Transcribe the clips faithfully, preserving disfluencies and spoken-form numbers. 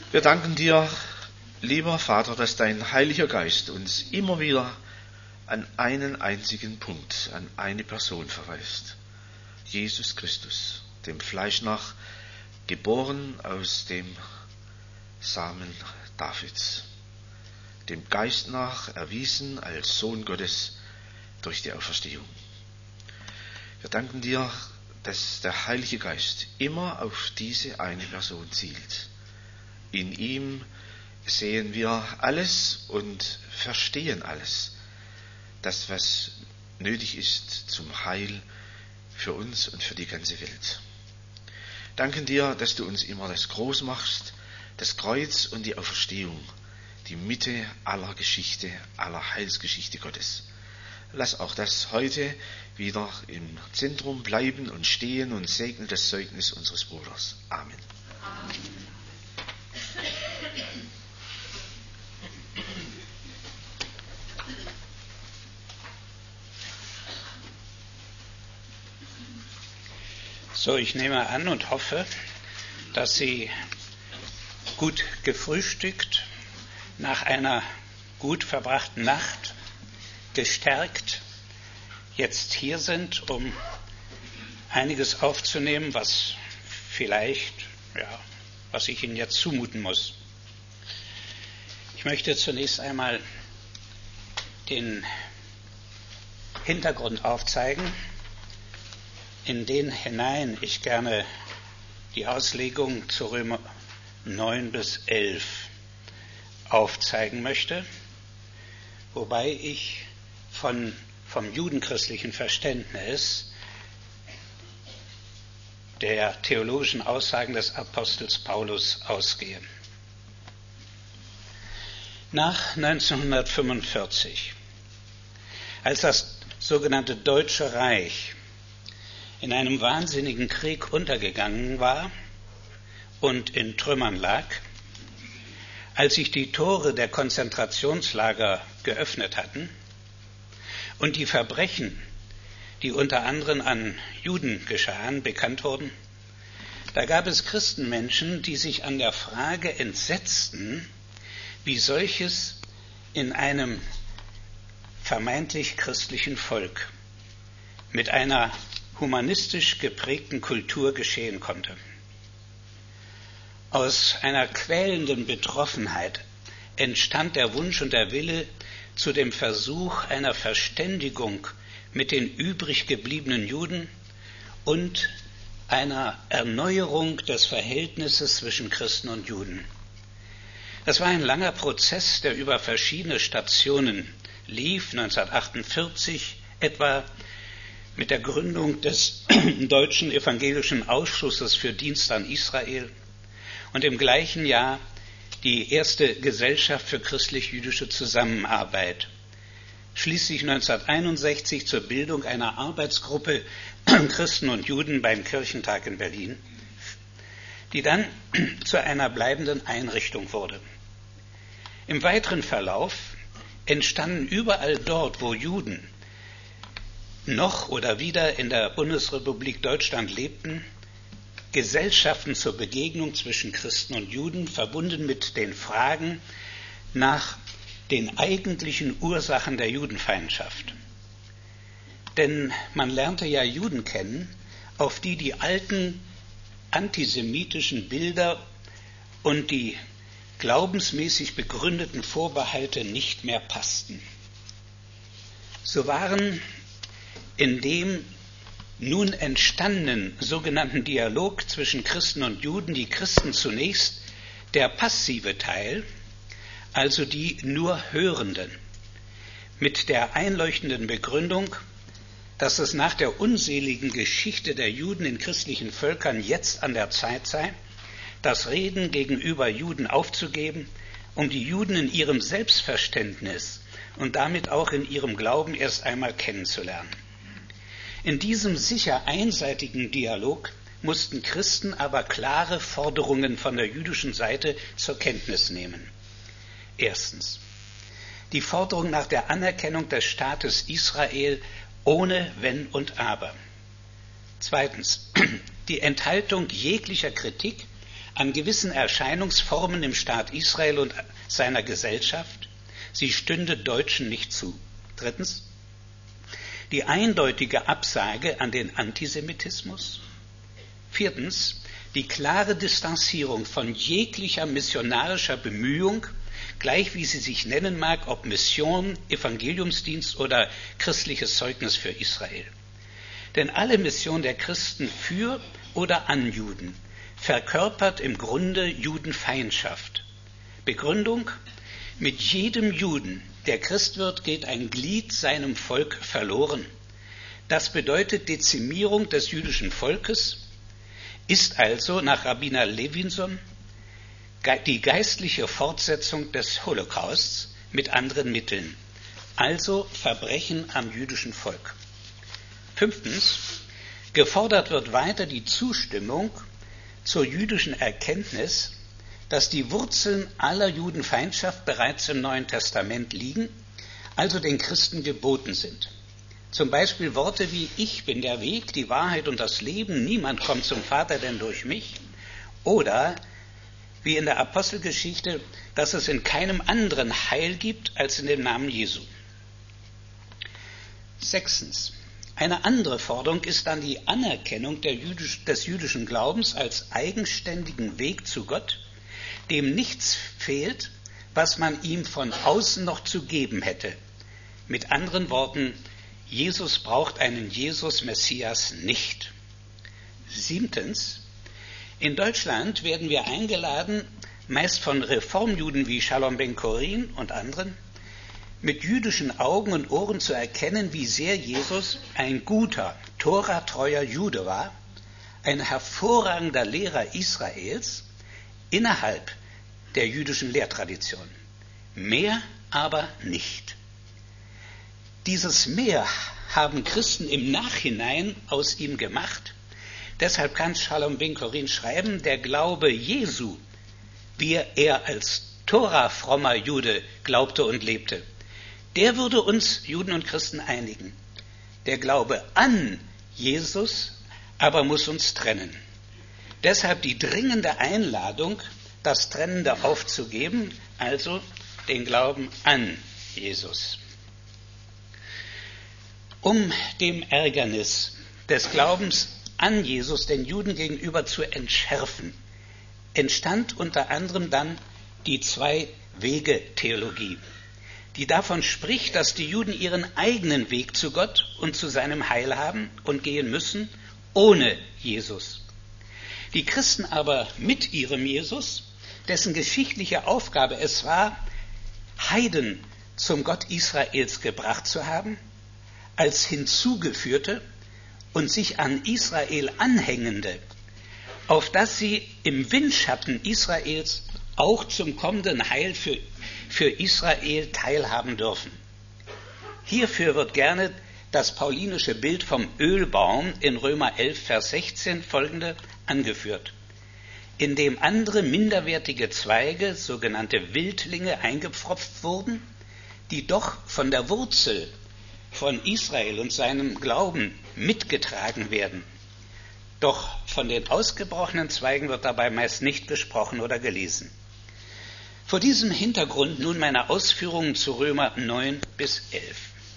Wir danken dir, lieber Vater, dass dein Heiliger Geist uns immer wieder an einen einzigen Punkt, an eine Person verweist. Jesus Christus, dem Fleisch nach, geboren aus dem Samen Davids, dem Geist nach erwiesen als Sohn Gottes durch die Auferstehung. Wir danken dir, dass der Heilige Geist immer auf diese eine Person zielt. In ihm sehen wir alles und verstehen alles, das, was nötig ist zum Heil für uns und für die ganze Welt. Danken dir, dass du uns immer das groß machst, das Kreuz und die Auferstehung, die Mitte aller Geschichte, aller Heilsgeschichte Gottes. Lass auch das heute wieder im Zentrum bleiben und stehen und segne das Zeugnis unseres Bruders. Amen. Amen. So, ich nehme an und hoffe, dass Sie gut gefrühstückt, nach einer gut verbrachten Nacht, gestärkt, jetzt hier sind, um einiges aufzunehmen, was vielleicht, ja, was ich Ihnen jetzt zumuten muss. Ich möchte zunächst einmal den Hintergrund aufzeigen, in den hinein ich gerne die Auslegung zu Römer neun bis elf aufzeigen möchte, wobei ich von, vom judenchristlichen Verständnis der theologischen Aussagen des Apostels Paulus ausgehe. Nach neunzehnhundertfünfundvierzig, als das sogenannte Deutsche Reich in einem wahnsinnigen Krieg untergegangen war und in Trümmern lag, als sich die Tore der Konzentrationslager geöffnet hatten und die Verbrechen, die unter anderem an Juden geschahen, bekannt wurden, da gab es Christenmenschen, die sich an der Frage entsetzten, wie solches in einem vermeintlich christlichen Volk mit einer humanistisch geprägten Kultur geschehen konnte. Aus einer quälenden Betroffenheit entstand der Wunsch und der Wille zu dem Versuch einer Verständigung mit den übrig gebliebenen Juden und einer Erneuerung des Verhältnisses zwischen Christen und Juden. Das war ein langer Prozess, der über verschiedene Stationen lief, neunzehnhundertachtundvierzig etwa mit der Gründung des Deutschen Evangelischen Ausschusses für Dienst an Israel und im gleichen Jahr die erste Gesellschaft für christlich-jüdische Zusammenarbeit. Schließlich neunzehnhunderteinundsechzig zur Bildung einer Arbeitsgruppe Christen und Juden beim Kirchentag in Berlin, die dann zu einer bleibenden Einrichtung wurde. Im weiteren Verlauf entstanden überall dort, wo Juden noch oder wieder in der Bundesrepublik Deutschland lebten, Gesellschaften zur Begegnung zwischen Christen und Juden, verbunden mit den Fragen nach den eigentlichen Ursachen der Judenfeindschaft. Denn man lernte ja Juden kennen, auf die die alten antisemitischen Bilder und die glaubensmäßig begründeten Vorbehalte nicht mehr passten. So waren in dem nun entstandenen sogenannten Dialog zwischen Christen und Juden die Christen zunächst der passive Teil, also die nur Hörenden, mit der einleuchtenden Begründung, dass es nach der unseligen Geschichte der Juden in christlichen Völkern jetzt an der Zeit sei, das Reden gegenüber Juden aufzugeben, um die Juden in ihrem Selbstverständnis und damit auch in ihrem Glauben erst einmal kennenzulernen. In diesem sicher einseitigen Dialog mussten Christen aber klare Forderungen von der jüdischen Seite zur Kenntnis nehmen. Erstens, die Forderung nach der Anerkennung des Staates Israel ohne Wenn und Aber. Zweitens, die Enthaltung jeglicher Kritik an gewissen Erscheinungsformen im Staat Israel und seiner Gesellschaft. Sie stünde Deutschen nicht zu. Drittens, die eindeutige Absage an den Antisemitismus. Viertens, die klare Distanzierung von jeglicher missionarischer Bemühung, gleich wie sie sich nennen mag, ob Mission, Evangeliumsdienst oder christliches Zeugnis für Israel. Denn alle Mission der Christen für oder an Juden verkörpert im Grunde Judenfeindschaft. Begründung: Mit jedem Juden, der Christ wird, geht ein Glied seinem Volk verloren. Das bedeutet Dezimierung des jüdischen Volkes, ist also nach Rabbiner Levinson die geistliche Fortsetzung des Holocausts mit anderen Mitteln, also Verbrechen am jüdischen Volk. Fünftens, gefordert wird weiter die Zustimmung zur jüdischen Erkenntnis, dass die Wurzeln aller Judenfeindschaft bereits im Neuen Testament liegen, also den Christen geboten sind. Zum Beispiel Worte wie „Ich bin der Weg, die Wahrheit und das Leben, niemand kommt zum Vater denn durch mich“, oder wie in der Apostelgeschichte, dass es in keinem anderen Heil gibt als in dem Namen Jesu. Sechstens, eine andere Forderung ist dann die Anerkennung der jüdisch, des jüdischen Glaubens als eigenständigen Weg zu Gott, dem nichts fehlt, was man ihm von außen noch zu geben hätte. Mit anderen Worten, Jesus braucht einen Jesus-Messias nicht. Siebtens, in Deutschland werden wir eingeladen, meist von Reformjuden wie Shalom Ben-Chorin und anderen, mit jüdischen Augen und Ohren zu erkennen, wie sehr Jesus ein guter, Tora-treuer Jude war, ein hervorragender Lehrer Israels innerhalb der jüdischen Lehrtradition. Mehr aber nicht. Dieses Mehr haben Christen im Nachhinein aus ihm gemacht. Deshalb kann Shalom Ben-Chorin schreiben, der Glaube Jesu, wie er als Tora-frommer Jude glaubte und lebte, der würde uns Juden und Christen einigen. Der Glaube an Jesus aber muss uns trennen. Deshalb die dringende Einladung, das Trennende aufzugeben, also den Glauben an Jesus. Um dem Ärgernis des Glaubens an Jesus den Juden gegenüber zu entschärfen, entstand unter anderem dann die Zwei-Wege-Theologie, die davon spricht, dass die Juden ihren eigenen Weg zu Gott und zu seinem Heil haben und gehen müssen, ohne Jesus. Die Christen aber mit ihrem Jesus, dessen geschichtliche Aufgabe es war, Heiden zum Gott Israels gebracht zu haben, als Hinzugeführte und sich an Israel anhängende, auf dass sie im Windschatten Israels auch zum kommenden Heil für, für Israel teilhaben dürfen. Hierfür wird gerne das paulinische Bild vom Ölbaum in Römer elf, Vers sechzehn folgende angeführt, in dem andere minderwertige Zweige, sogenannte Wildlinge, eingepfropft wurden, die doch von der Wurzel von Israel und seinem Glauben mitgetragen werden. Doch von den ausgebrochenen Zweigen wird dabei meist nicht gesprochen oder gelesen. Vor diesem Hintergrund nun meine Ausführungen zu Römer neun bis elf.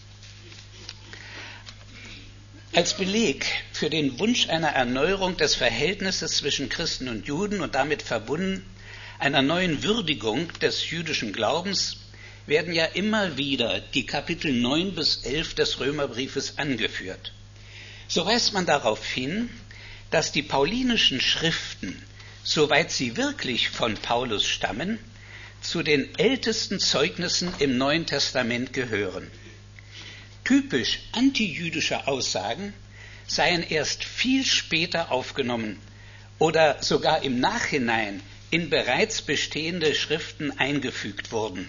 Als Beleg für den Wunsch einer Erneuerung des Verhältnisses zwischen Christen und Juden und damit verbunden einer neuen Würdigung des jüdischen Glaubens werden ja immer wieder die Kapitel neun bis elf des Römerbriefes angeführt. So weist man darauf hin, dass die paulinischen Schriften, soweit sie wirklich von Paulus stammen, zu den ältesten Zeugnissen im Neuen Testament gehören. Typisch antijüdische Aussagen seien erst viel später aufgenommen oder sogar im Nachhinein in bereits bestehende Schriften eingefügt wurden.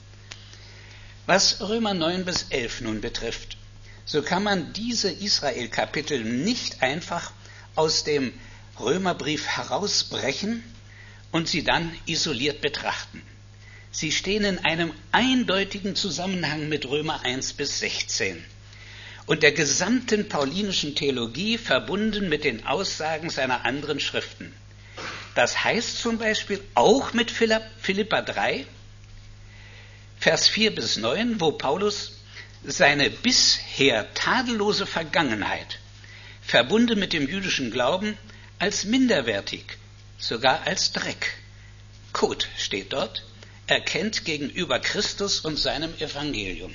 Was Römer neun bis elf nun betrifft, so kann man diese Israel-Kapitel nicht einfach aus dem Römerbrief herausbrechen und sie dann isoliert betrachten. Sie stehen in einem eindeutigen Zusammenhang mit Römer eins bis sechzehn und der gesamten paulinischen Theologie verbunden mit den Aussagen seiner anderen Schriften. Das heißt zum Beispiel auch mit Philipper drei, Vers vier bis neun, wo Paulus seine bisher tadellose Vergangenheit, verbunden mit dem jüdischen Glauben, als minderwertig, sogar als Dreck, Kot steht dort, erkennt gegenüber Christus und seinem Evangelium.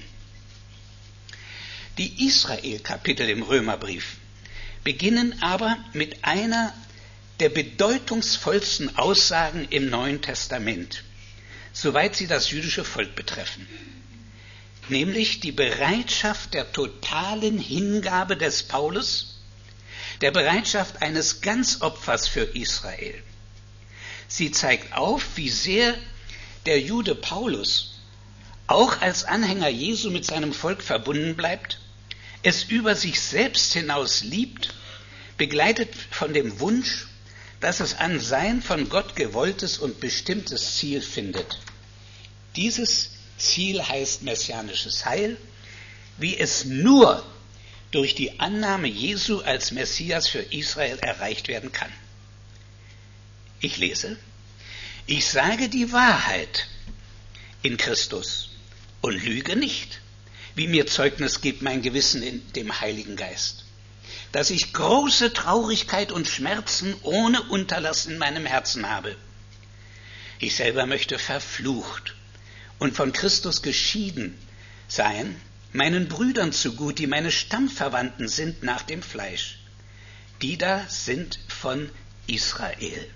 Die Israel-Kapitel im Römerbrief beginnen aber mit einer der bedeutungsvollsten Aussagen im Neuen Testament, soweit sie das jüdische Volk betreffen, nämlich die Bereitschaft der totalen Hingabe des Paulus, der Bereitschaft eines Ganzopfers für Israel. Sie zeigt auf, wie sehr der Jude Paulus auch als Anhänger Jesu mit seinem Volk verbunden bleibt, es über sich selbst hinaus liebt, begleitet von dem Wunsch, dass es an sein von Gott gewolltes und bestimmtes Ziel findet. Dieses Ziel heißt messianisches Heil, wie es nur durch die Annahme Jesu als Messias für Israel erreicht werden kann. Ich lese, ich sage die Wahrheit in Christus und lüge nicht, wie mir Zeugnis gibt mein Gewissen in dem Heiligen Geist, dass ich große Traurigkeit und Schmerzen ohne Unterlass in meinem Herzen habe. Ich selber möchte verflucht und von Christus geschieden sein, meinen Brüdern zugut, die meine Stammverwandten sind nach dem Fleisch. Die da sind von Israel.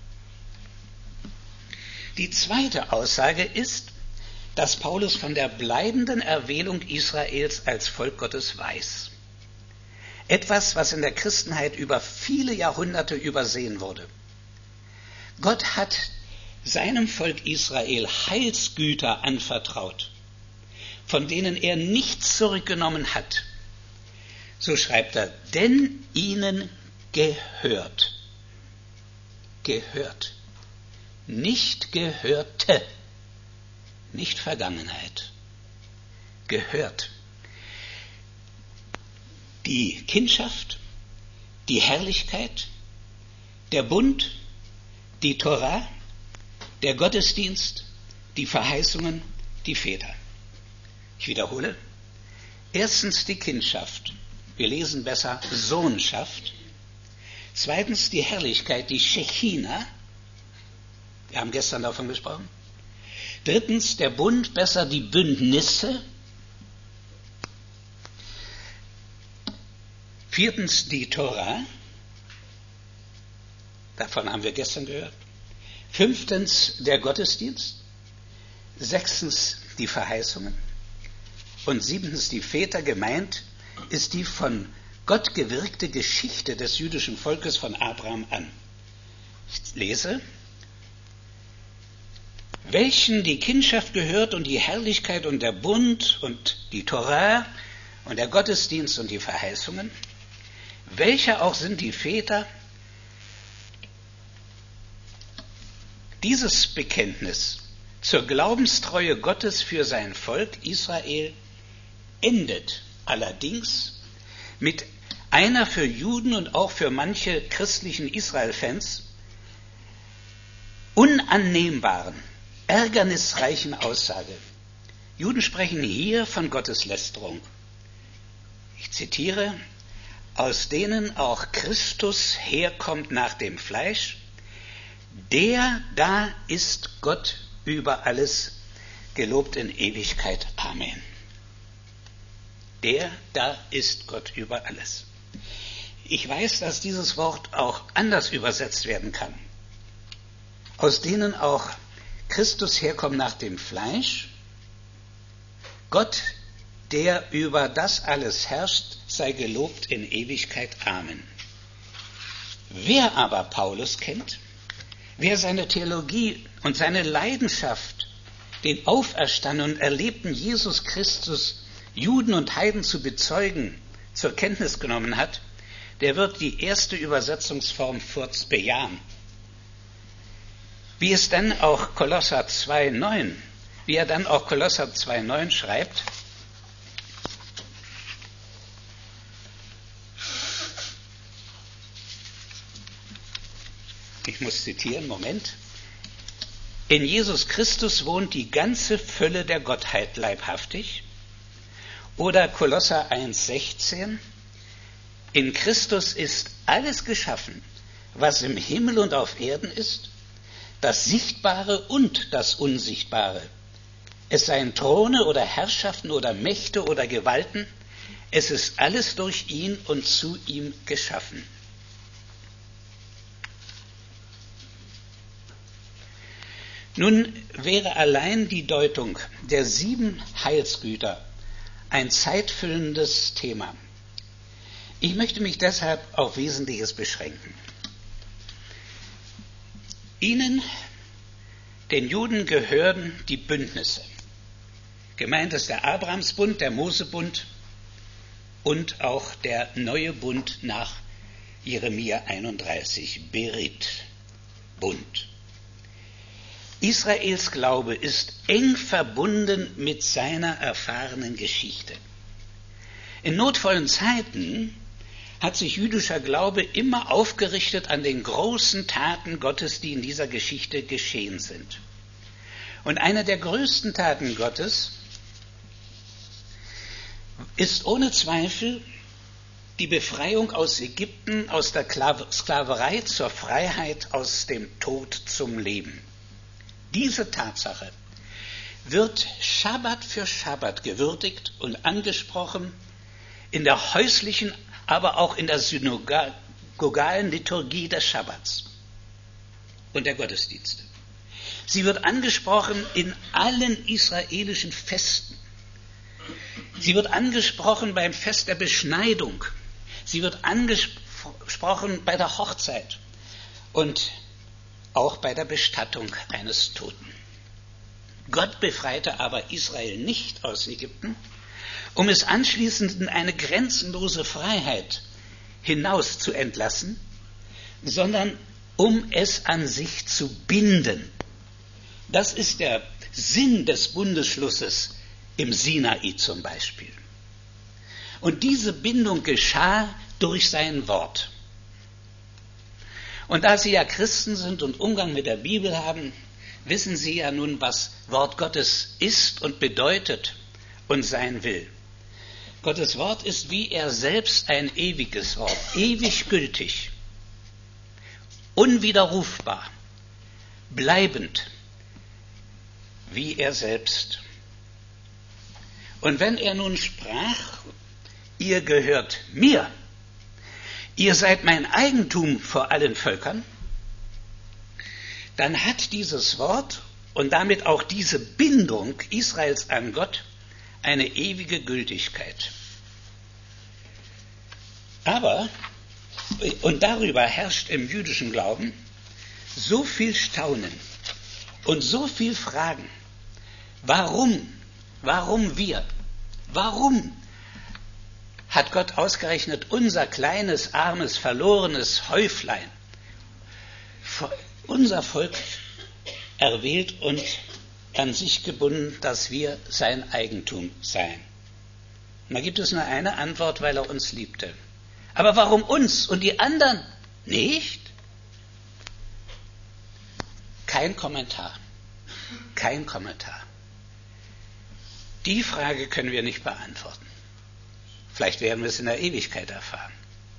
Die zweite Aussage ist, dass Paulus von der bleibenden Erwählung Israels als Volk Gottes weiß. Etwas, was in der Christenheit über viele Jahrhunderte übersehen wurde. Gott hat seinem Volk Israel Heilsgüter anvertraut, von denen er nichts zurückgenommen hat. So schreibt er, denn ihnen gehört. Gehört. Nicht gehörte. Nicht Vergangenheit. Gehört. Die Kindschaft, die Herrlichkeit, der Bund, die Tora, der Gottesdienst, die Verheißungen, die Väter. Ich wiederhole. Erstens die Kindschaft. Wir lesen besser Sohnschaft. Zweitens die Herrlichkeit, die Shechina. Wir haben gestern davon gesprochen. Drittens der Bund, besser die Bündnisse. Viertens die Tora. Davon haben wir gestern gehört. Fünftens der Gottesdienst. Sechstens die Verheißungen. Und siebtens die Väter. Gemeint ist die von Gott gewirkte Geschichte des jüdischen Volkes von Abraham an. Ich lese. Welchen die Kindschaft gehört und die Herrlichkeit und der Bund und die Tora und der Gottesdienst und die Verheißungen, welche auch sind die Väter, dieses Bekenntnis zur Glaubenstreue Gottes für sein Volk Israel endet allerdings mit einer für Juden und auch für manche christlichen Israel-Fans unannehmbaren, ärgernisreichen Aussage. Juden sprechen hier von Gotteslästerung. Ich zitiere, aus denen auch Christus herkommt nach dem Fleisch, der da ist Gott über alles, gelobt in Ewigkeit. Amen. Der da ist Gott über alles. Ich weiß, dass dieses Wort auch anders übersetzt werden kann. Aus denen auch Christus herkommt nach dem Fleisch, Gott, der über das alles herrscht, sei gelobt in Ewigkeit. Amen. Wer aber Paulus kennt, wer seine Theologie und seine Leidenschaft, den auferstandenen und erlebten Jesus Christus, Juden und Heiden zu bezeugen, zur Kenntnis genommen hat, der wird die erste Übersetzungsform Furz bejahen. Wie es dann auch Kolosser zwei neun, wie er dann auch Kolosser zwei neun schreibt, ich muss zitieren, Moment. In Jesus Christus wohnt die ganze Fülle der Gottheit leibhaftig. Oder Kolosser eins sechzehn. In Christus ist alles geschaffen, was im Himmel und auf Erden ist, das Sichtbare und das Unsichtbare. Es seien Throne oder Herrschaften oder Mächte oder Gewalten, es ist alles durch ihn und zu ihm geschaffen. Nun wäre allein die Deutung der sieben Heilsgüter ein zeitfüllendes Thema. Ich möchte mich deshalb auf Wesentliches beschränken. Ihnen, den Juden, gehören die Bündnisse. Gemeint ist der Abrahamsbund, der Mosebund und auch der neue Bund nach Jeremia einunddreißig, Berit, Bund. Israels Glaube ist eng verbunden mit seiner erfahrenen Geschichte. In notvollen Zeiten hat sich jüdischer Glaube immer aufgerichtet an den großen Taten Gottes, die in dieser Geschichte geschehen sind. Und eine der größten Taten Gottes ist ohne Zweifel die Befreiung aus Ägypten, aus der Sklaverei zur Freiheit, aus dem Tod zum Leben. Diese Tatsache wird Schabbat für Schabbat gewürdigt und angesprochen in der häuslichen, aber auch in der synagogalen Liturgie des Schabbats und der Gottesdienste. Sie wird angesprochen in allen israelischen Festen. Sie wird angesprochen beim Fest der Beschneidung. Sie wird angesprochen bei der Hochzeit und auch bei der Bestattung eines Toten. Gott befreite aber Israel nicht aus Ägypten, um es anschließend in eine grenzenlose Freiheit hinaus zu entlassen, sondern um es an sich zu binden. Das ist der Sinn des Bundesschlusses im Sinai zum Beispiel. Und diese Bindung geschah durch sein Wort. Und da Sie ja Christen sind und Umgang mit der Bibel haben, wissen Sie ja nun, was Wort Gottes ist und bedeutet und sein will. Gottes Wort ist wie er selbst ein ewiges Wort, ewig gültig, unwiderrufbar, bleibend, wie er selbst. Und wenn er nun sprach, ihr gehört mir, ihr seid mein Eigentum vor allen Völkern, dann hat dieses Wort und damit auch diese Bindung Israels an Gott eine ewige Gültigkeit. Aber, und darüber herrscht im jüdischen Glauben so viel Staunen und so viel Fragen. Warum? Warum wir? Warum hat Gott ausgerechnet unser kleines, armes, verlorenes Häuflein, unser Volk, erwählt und an sich gebunden, dass wir sein Eigentum seien? Und da gibt es nur eine Antwort, weil er uns liebte. Aber warum uns und die anderen nicht? Kein Kommentar. Kein Kommentar. Die Frage können wir nicht beantworten. Vielleicht werden wir es in der Ewigkeit erfahren.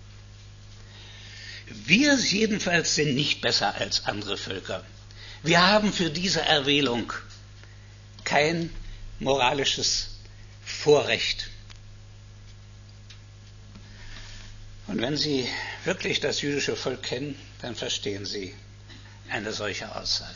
Wir jedenfalls sind nicht besser als andere Völker. Wir haben für diese Erwählung kein moralisches Vorrecht. Und wenn Sie wirklich das jüdische Volk kennen, dann verstehen Sie eine solche Aussage.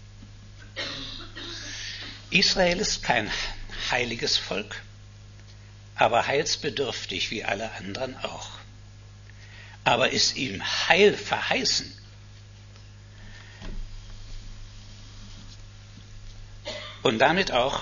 Israel ist kein heiliges Volk, aber heilsbedürftig wie alle anderen auch. Aber ist ihm Heil verheißen? Und damit auch,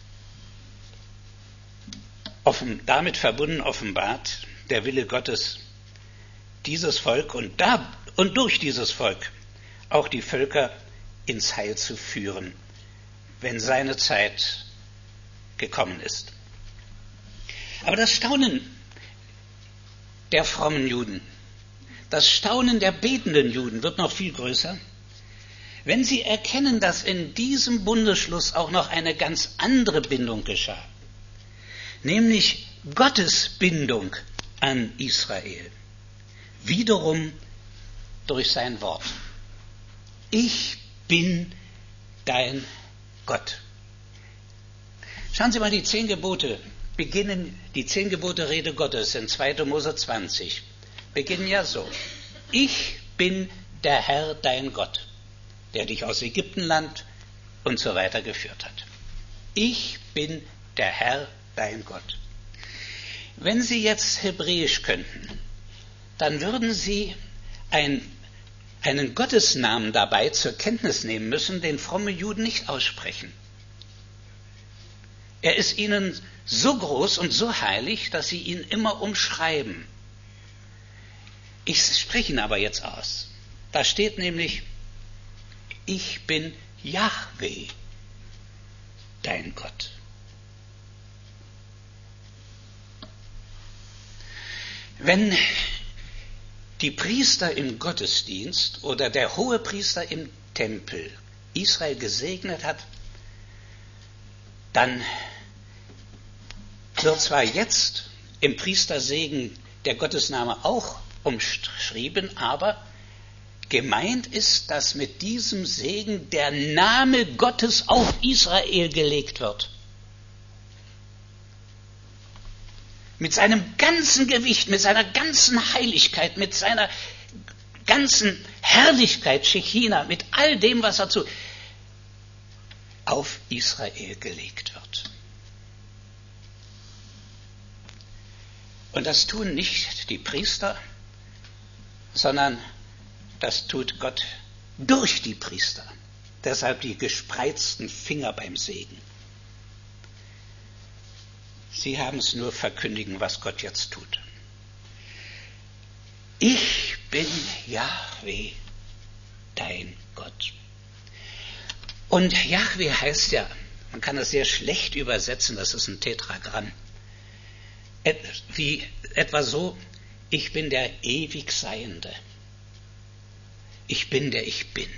offen, damit verbunden offenbart der Wille Gottes, dieses Volk und, da, und durch dieses Volk auch die Völker ins Heil zu führen, wenn seine Zeit gekommen ist. Aber das Staunen der frommen Juden, Das Staunen der betenden Juden wird noch viel größer, wenn sie erkennen, dass in diesem Bundesschluss auch noch eine ganz andere Bindung geschah, nämlich Gottes Bindung an Israel, wiederum durch sein Wort. Ich bin dein Gott. Schauen Sie mal, die zehn Gebote beginnen, die zehn Gebote Rede Gottes in zweiter Mose zwanzig, beginnen ja so. Ich bin der Herr, dein Gott, der dich aus Ägyptenland und so weiter geführt hat. Ich bin der Herr, dein Gott. Wenn Sie jetzt Hebräisch könnten, dann würden Sie ein, einen Gottesnamen dabei zur Kenntnis nehmen müssen, den fromme Juden nicht aussprechen. Er ist ihnen so groß und so heilig, dass sie ihn immer umschreiben. Ich spreche ihn aber jetzt aus. Da steht nämlich, ich bin Jahwe, dein Gott. Wenn die Priester im Gottesdienst oder der Hohepriester im Tempel Israel gesegnet hat, dann wird zwar jetzt im Priestersegen der Gottesname auch umschrieben, aber gemeint ist, dass mit diesem Segen der Name Gottes auf Israel gelegt wird. Mit seinem ganzen Gewicht, mit seiner ganzen Heiligkeit, mit seiner ganzen Herrlichkeit, Shechina, mit all dem, was dazu auf Israel gelegt wird. Und das tun nicht die Priester, sondern das tut Gott durch die Priester. Deshalb die gespreizten Finger beim Segen. Sie haben es nur verkündigen, was Gott jetzt tut. Ich bin Jahwe, dein Gott. Und Jahwe heißt ja, man kann das sehr schlecht übersetzen, das ist ein Tetragramm, wie etwa so, ich bin der ewig Seiende. Ich bin der Ich Bin.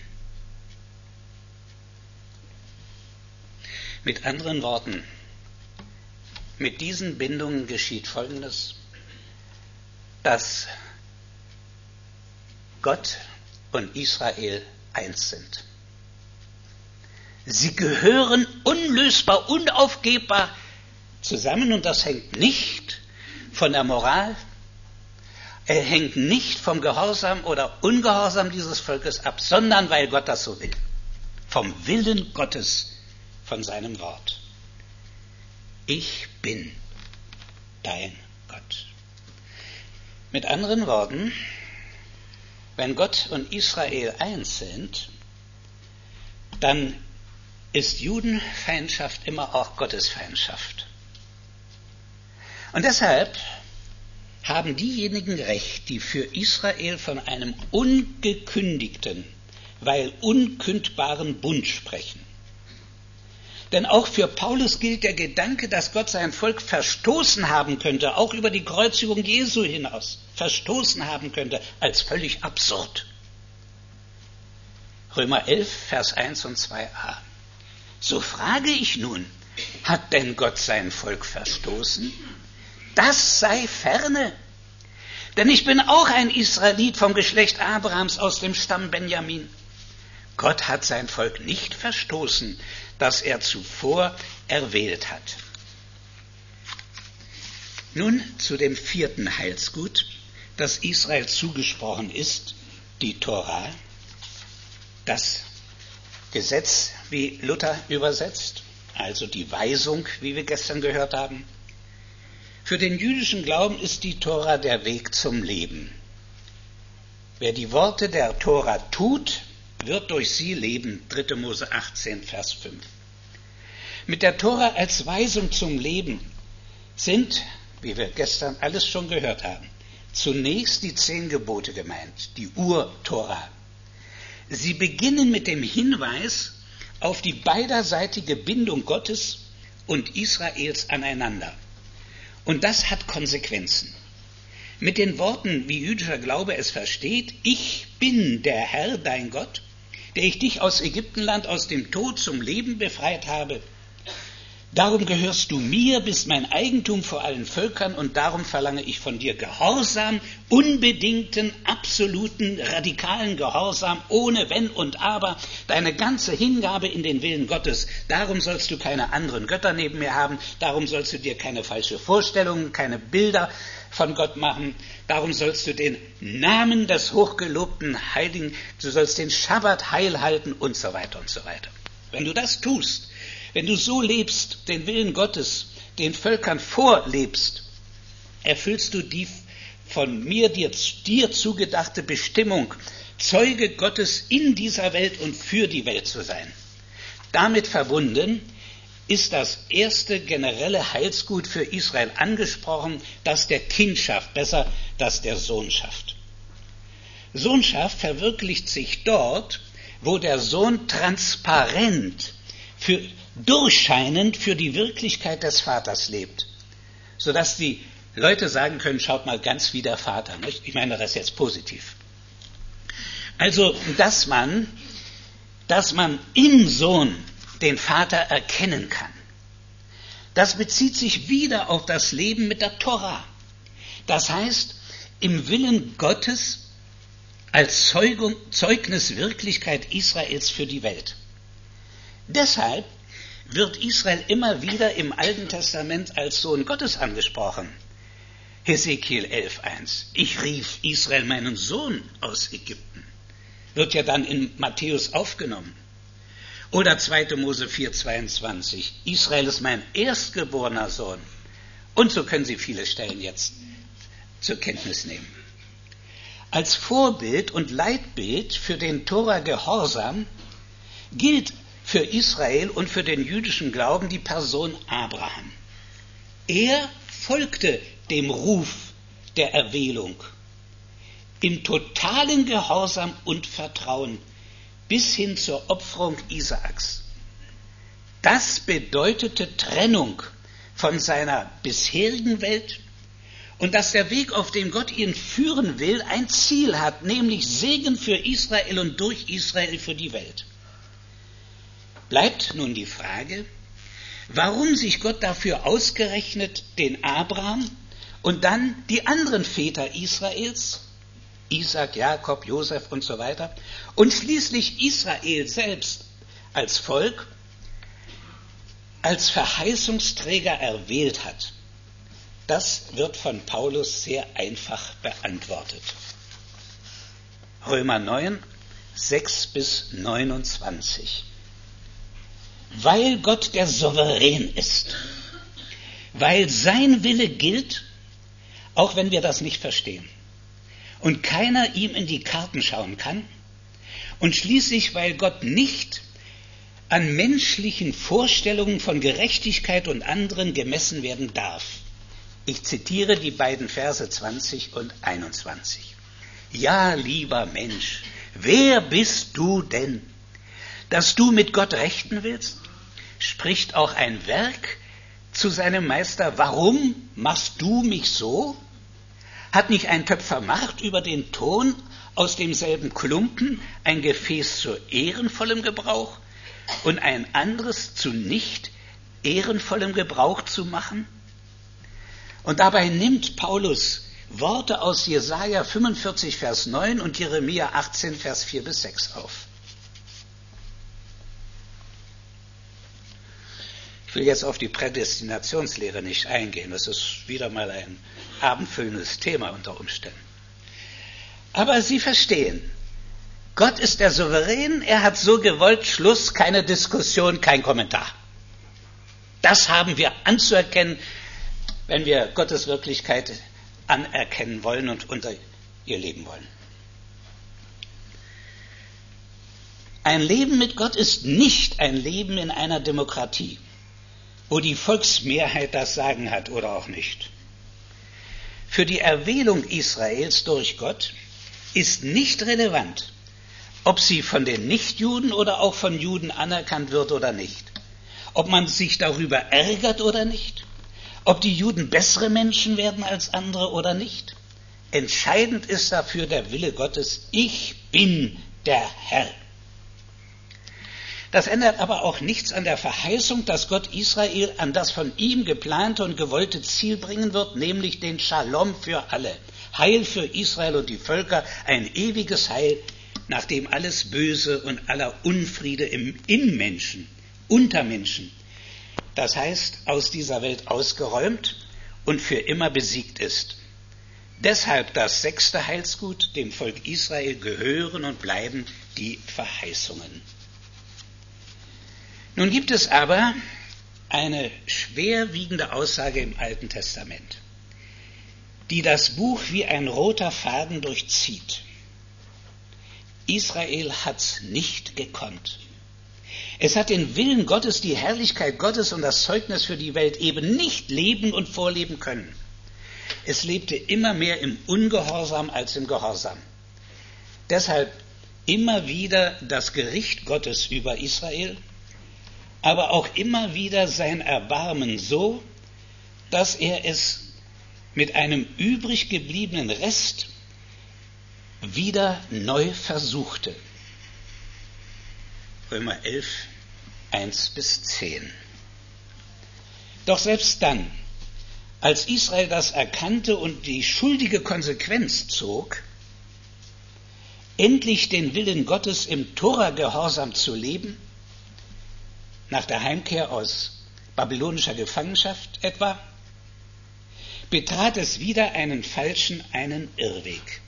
Mit anderen Worten, mit diesen Bindungen geschieht Folgendes, dass Gott und Israel eins sind. Sie gehören unlösbar, unaufgebbar zusammen und das hängt nicht von der Moral, er hängt nicht vom Gehorsam oder Ungehorsam dieses Volkes ab, sondern weil Gott das so will. Vom Willen Gottes, von seinem Wort. Ich bin dein Gott. Mit anderen Worten, wenn Gott und Israel eins sind, dann ist Judenfeindschaft immer auch Gottesfeindschaft. Und deshalb haben diejenigen Recht, die für Israel von einem ungekündigten, weil unkündbaren Bund sprechen. Denn auch für Paulus gilt der Gedanke, dass Gott sein Volk verstoßen haben könnte, auch über die Kreuzigung Jesu hinaus, verstoßen haben könnte, als völlig absurd. Römer elf, Vers eins und zwei a. So frage ich nun, hat denn Gott sein Volk verstoßen? Das sei ferne. Denn ich bin auch ein Israelit vom Geschlecht Abrahams aus dem Stamm Benjamin. Gott hat sein Volk nicht verstoßen, das er zuvor erwählt hat. Nun zu dem vierten Heilsgut, das Israel zugesprochen ist, die Tora, das Gesetz, wie Luther übersetzt, also die Weisung, wie wir gestern gehört haben. Für den jüdischen Glauben ist die Tora der Weg zum Leben. Wer die Worte der Tora tut, wird durch sie leben. dritter Mose achtzehn, Vers fünf. Mit der Tora als Weisung zum Leben sind, wie wir gestern alles schon gehört haben, zunächst die zehn Gebote gemeint, die Ur-Tora. Sie beginnen mit dem Hinweis auf die beiderseitige Bindung Gottes und Israels aneinander. Und das hat Konsequenzen. mit den Worten, wie jüdischer Glaube es versteht: Ich bin der Herr, dein Gott, der ich dich aus Ägyptenland, aus dem Tod zum Leben befreit habe. Darum gehörst du mir, bist mein Eigentum vor allen Völkern, und darum verlange ich von dir Gehorsam, unbedingten, absoluten, radikalen Gehorsam, ohne Wenn und Aber, deine ganze Hingabe in den Willen Gottes. Darum sollst du keine anderen Götter neben mir haben, darum sollst du dir keine falsche Vorstellungen, keine Bilder von Gott machen, darum sollst du den Namen des hochgelobten Heiligen, du sollst den Schabbat heil halten und so weiter und so weiter. Wenn du das tust, wenn du so lebst, den Willen Gottes den Völkern vorlebst, erfüllst du die von mir dir, dir zugedachte Bestimmung, Zeuge Gottes in dieser Welt und für die Welt zu sein. Damit verbunden ist das erste generelle Heilsgut für Israel angesprochen, das der Kindschaft, besser das der Sohnschaft. Sohnschaft verwirklicht sich dort, wo der Sohn transparent, für, durchscheinend für die Wirklichkeit des Vaters lebt, sodass die Leute sagen können: Schaut mal, ganz wie der Vater. Nicht? Ich meine das jetzt positiv. Also, dass man, dass man im Sohn den Vater erkennen kann. Das bezieht sich wieder auf das Leben mit der Tora. Das heißt, im Willen Gottes als Zeugung, Zeugnis Wirklichkeit Israels für die Welt. Deshalb wird Israel immer wieder im Alten Testament als Sohn Gottes angesprochen. Hesekiel elf eins. Ich rief Israel meinen Sohn aus Ägypten. Wird ja dann in Matthäus aufgenommen. Oder zweiter Mose vier zweiundzwanzig. Israel ist mein erstgeborener Sohn. Und so können Sie viele Stellen jetzt zur Kenntnis nehmen. Als Vorbild und Leitbild für den Tora-Gehorsam gilt für Israel und für den jüdischen Glauben die Person Abraham. Er folgte dem Ruf der Erwählung im totalen Gehorsam und Vertrauen bis hin zur Opferung Isaaks. Das bedeutete Trennung von seiner bisherigen Welt und dass der Weg, auf dem Gott ihn führen will, ein Ziel hat, nämlich Segen für Israel und durch Israel für die Welt. Bleibt nun die Frage, warum sich Gott dafür ausgerechnet den Abraham und dann die anderen Väter Israels, Isaak, Jakob, Josef und so weiter, und schließlich Israel selbst als Volk, als Verheißungsträger erwählt hat. Das wird von Paulus sehr einfach beantwortet. Römer neun, sechs bis neunundzwanzig. Weil Gott der Souverän ist, weil sein Wille gilt, auch wenn wir das nicht verstehen, und keiner ihm in die Karten schauen kann, und schließlich, weil Gott nicht an menschlichen Vorstellungen von Gerechtigkeit und anderen gemessen werden darf. Ich zitiere die beiden Verse zwanzig und einundzwanzig. Ja, lieber Mensch, wer bist du denn, dass du mit Gott rechten willst? Spricht auch ein Werk zu seinem Meister: Warum machst du mich so? Hat nicht ein Töpfer Macht über den Ton, aus demselben Klumpen ein Gefäß zu ehrenvollem Gebrauch und ein anderes zu nicht ehrenvollem Gebrauch zu machen? Und dabei nimmt Paulus Worte aus Jesaja fünfundvierzig, Vers neun und Jeremia achtzehn, Vers vier bis sechs auf. Ich will jetzt auf die Prädestinationslehre nicht eingehen. Das ist wieder mal ein abendfüllendes Thema unter Umständen. Aber Sie verstehen, Gott ist der Souverän, er hat so gewollt, Schluss, keine Diskussion, kein Kommentar. Das haben wir anzuerkennen, wenn wir Gottes Wirklichkeit anerkennen wollen und unter ihr leben wollen. Ein Leben mit Gott ist nicht ein Leben in einer Demokratie, wo die Volksmehrheit das Sagen hat oder auch nicht. Für die Erwählung Israels durch Gott ist nicht relevant, ob sie von den Nichtjuden oder auch von Juden anerkannt wird oder nicht, ob man sich darüber ärgert oder nicht, ob die Juden bessere Menschen werden als andere oder nicht. Entscheidend ist dafür der Wille Gottes, ich bin der Herr. Das ändert aber auch nichts an der Verheißung, dass Gott Israel an das von ihm geplante und gewollte Ziel bringen wird, nämlich den Shalom für alle. Heil für Israel und die Völker, ein ewiges Heil, nachdem alles Böse und aller Unfriede im Inmenschen, unter Menschen, das heißt aus dieser Welt ausgeräumt und für immer besiegt ist. Deshalb das sechste Heilsgut, dem Volk Israel gehören und bleiben die Verheißungen. Nun gibt es aber eine schwerwiegende Aussage im Alten Testament, die das Buch wie ein roter Faden durchzieht. Israel hat's nicht gekonnt. Es hat den Willen Gottes, die Herrlichkeit Gottes und das Zeugnis für die Welt eben nicht leben und vorleben können. Es lebte immer mehr im Ungehorsam als im Gehorsam. Deshalb immer wieder das Gericht Gottes über Israel, aber auch immer wieder sein Erbarmen so, dass er es mit einem übrig gebliebenen Rest wieder neu versuchte. Römer elf, eins bis zehn. Doch selbst dann, als Israel das erkannte und die schuldige Konsequenz zog, endlich den Willen Gottes im Tora-Gehorsam zu leben, nach der Heimkehr aus babylonischer Gefangenschaft etwa, betrat es wieder einen falschen, einen Irrweg.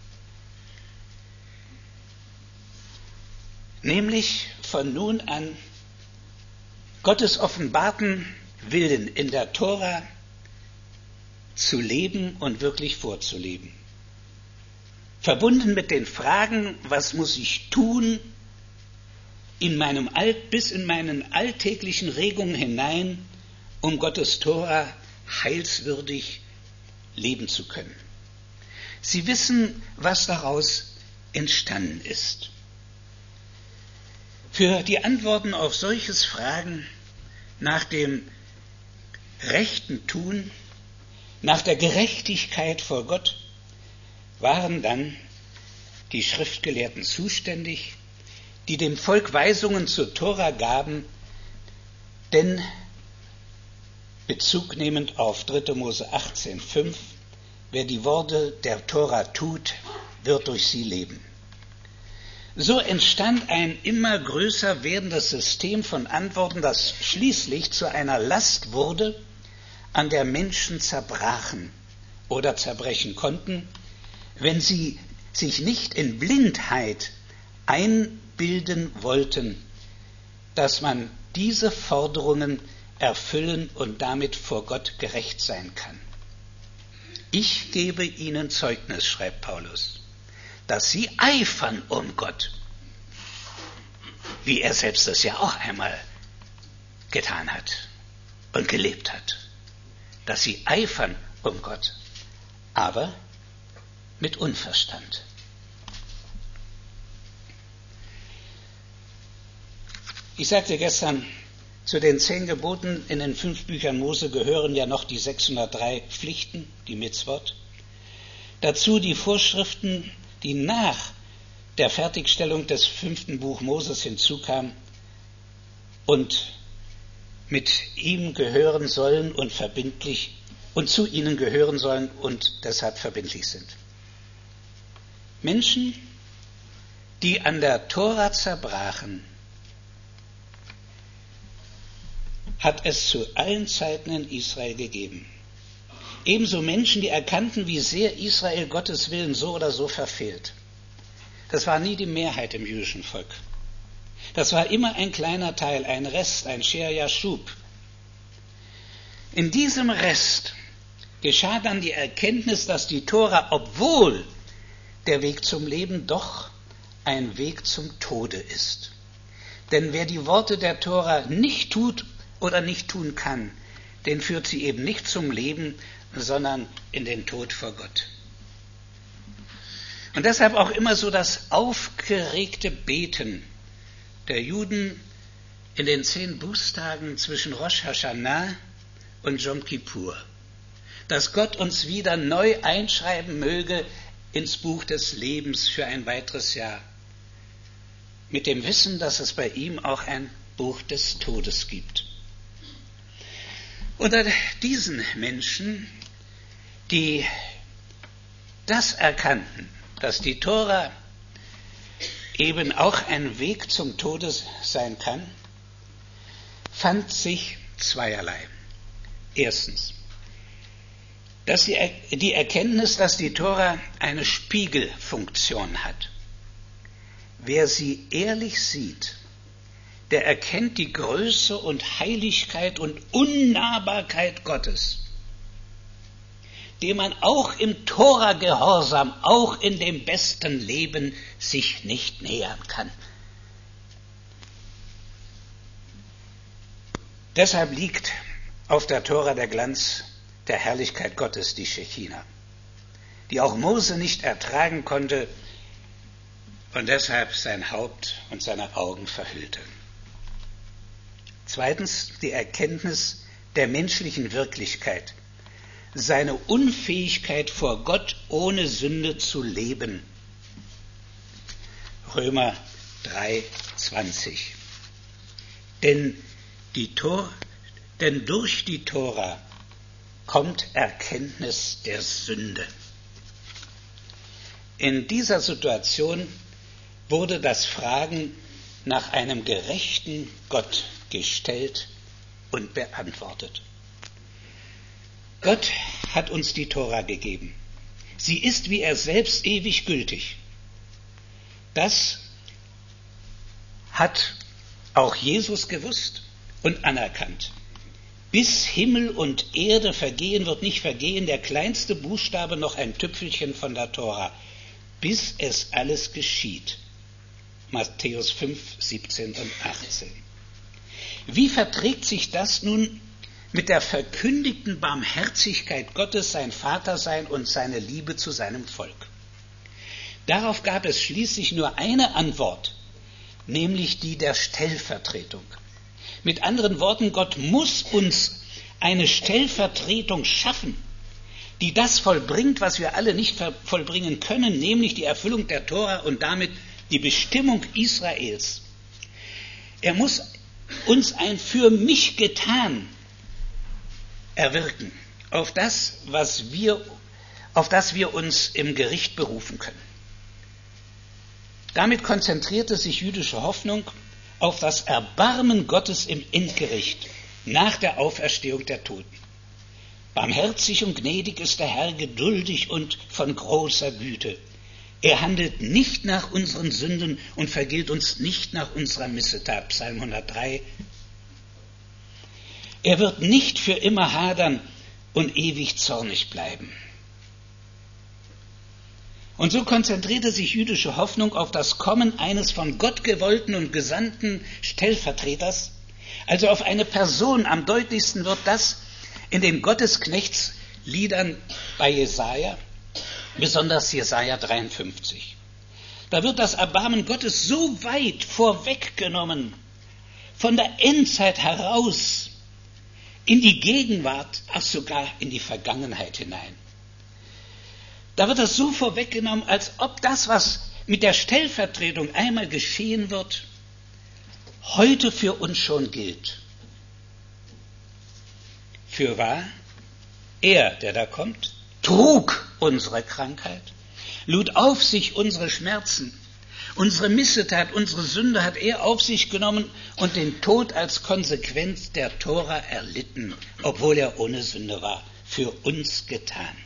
Nämlich von nun an Gottes offenbarten Willen in der Tora zu leben und wirklich vorzuleben. Verbunden mit den Fragen, was muss ich tun, in meinem Alt, bis in meinen alltäglichen Regungen hinein, um Gottes Tora heilswürdig leben zu können. Sie wissen, was daraus entstanden ist. Für die Antworten auf solches Fragen nach dem rechten Tun, nach der Gerechtigkeit vor Gott, waren dann die Schriftgelehrten zuständig, die dem Volk Weisungen zur Tora gaben, denn Bezug nehmend auf dritte Mose achtzehn, fünf, wer die Worte der Tora tut, wird durch sie leben. So entstand ein immer größer werdendes System von Antworten, das schließlich zu einer Last wurde, an der Menschen zerbrachen oder zerbrechen konnten, wenn sie sich nicht in Blindheit einbilden wollten, dass man diese Forderungen erfüllen und damit vor Gott gerecht sein kann. Ich gebe ihnen Zeugnis, schreibt Paulus, dass sie eifern um Gott, wie er selbst das ja auch einmal getan hat und gelebt hat, dass sie eifern um Gott, aber mit Unverstand. Ich sagte gestern, zu den zehn Geboten in den fünf Büchern Mose gehören ja noch die sechshundertdrei Pflichten, die Mitzvot. Dazu die Vorschriften, die nach der Fertigstellung des fünften Buch Moses hinzukamen und mit ihm gehören sollen und verbindlich und zu ihnen gehören sollen und deshalb verbindlich sind. Menschen, die an der Tora zerbrachen, hat es zu allen Zeiten in Israel gegeben. Ebenso Menschen, die erkannten, wie sehr Israel Gottes Willen so oder so verfehlt. Das war nie die Mehrheit im jüdischen Volk. Das war immer ein kleiner Teil, ein Rest, ein Sher Yashub. In diesem Rest geschah dann die Erkenntnis, dass die Tora, obwohl der Weg zum Leben, doch ein Weg zum Tode ist. Denn wer die Worte der Tora nicht tut oder nicht tun kann, den führt sie eben nicht zum Leben, sondern in den Tod vor Gott. Und deshalb auch immer so das aufgeregte Beten der Juden in den zehn Bußtagen zwischen Rosh Hashanah und Jom Kippur. dass Gott uns wieder neu einschreiben möge ins Buch des Lebens für ein weiteres Jahr. Mit dem Wissen, dass es bei ihm auch ein Buch des Todes gibt. Unter diesen Menschen, die das erkannten, dass die Tora eben auch ein Weg zum Tode sein kann, fand sich zweierlei. Erstens, dass die, die Erkenntnis, dass die Tora eine Spiegelfunktion hat. Wer sie ehrlich sieht, der erkennt die Größe und Heiligkeit und Unnahbarkeit Gottes, dem man auch im Tora-Gehorsam, auch in dem besten Leben sich nicht nähern kann. Deshalb liegt auf der Tora der Glanz der Herrlichkeit Gottes, die Schechina, die auch Mose nicht ertragen konnte und deshalb sein Haupt und seine Augen verhüllte. Zweitens die Erkenntnis der menschlichen Wirklichkeit, seine Unfähigkeit vor Gott ohne Sünde zu leben. Römer drei, zwanzig. Denn, die Tor, denn durch die Tora kommt Erkenntnis der Sünde. In dieser Situation wurde das Fragen nach einem gerechten Gott gestellt und beantwortet. Gott hat uns die Tora gegeben. Sie ist wie er selbst ewig gültig. Das hat auch Jesus gewusst und anerkannt. Bis Himmel und Erde vergehen, wird nicht vergehen der kleinste Buchstabe noch ein Tüpfelchen von der Tora, bis es alles geschieht. Matthäus fünf, siebzehn und achtzehn. Wie verträgt sich das nun mit der verkündigten Barmherzigkeit Gottes, sein Vatersein und seine Liebe zu seinem Volk? Darauf gab es schließlich nur eine Antwort, nämlich die der Stellvertretung. Mit anderen Worten, Gott muss uns eine Stellvertretung schaffen, die das vollbringt, was wir alle nicht vollbringen können, nämlich die Erfüllung der Tora und damit die Bestimmung Israels. Er muss uns ein für mich getan erwirken, auf das, was wir, auf das wir uns im Gericht berufen können. Damit konzentrierte sich jüdische Hoffnung auf das Erbarmen Gottes im Endgericht nach der Auferstehung der Toten. Barmherzig und gnädig ist der Herr, geduldig und von großer Güte. Er handelt nicht nach unseren Sünden und vergilt uns nicht nach unserer Missetat. Psalm hundertdrei. Er wird nicht für immer hadern und ewig zornig bleiben. Und so konzentrierte sich jüdische Hoffnung auf das Kommen eines von Gott gewollten und gesandten Stellvertreters, also auf eine Person. Am deutlichsten wird das in den Gottesknechtsliedern bei Jesaja, besonders Jesaja dreiundfünfzig. Da wird das Erbarmen Gottes so weit vorweggenommen, von der Endzeit heraus, in die Gegenwart, ach sogar in die Vergangenheit hinein. Da wird das so vorweggenommen, als ob das, was mit der Stellvertretung einmal geschehen wird, heute für uns schon gilt. Fürwahr, er, der da kommt, trug unsere Krankheit, lud auf sich unsere Schmerzen, unsere Missetat, unsere Sünde hat er auf sich genommen und den Tod als Konsequenz der Tora erlitten, obwohl er ohne Sünde war, für uns getan.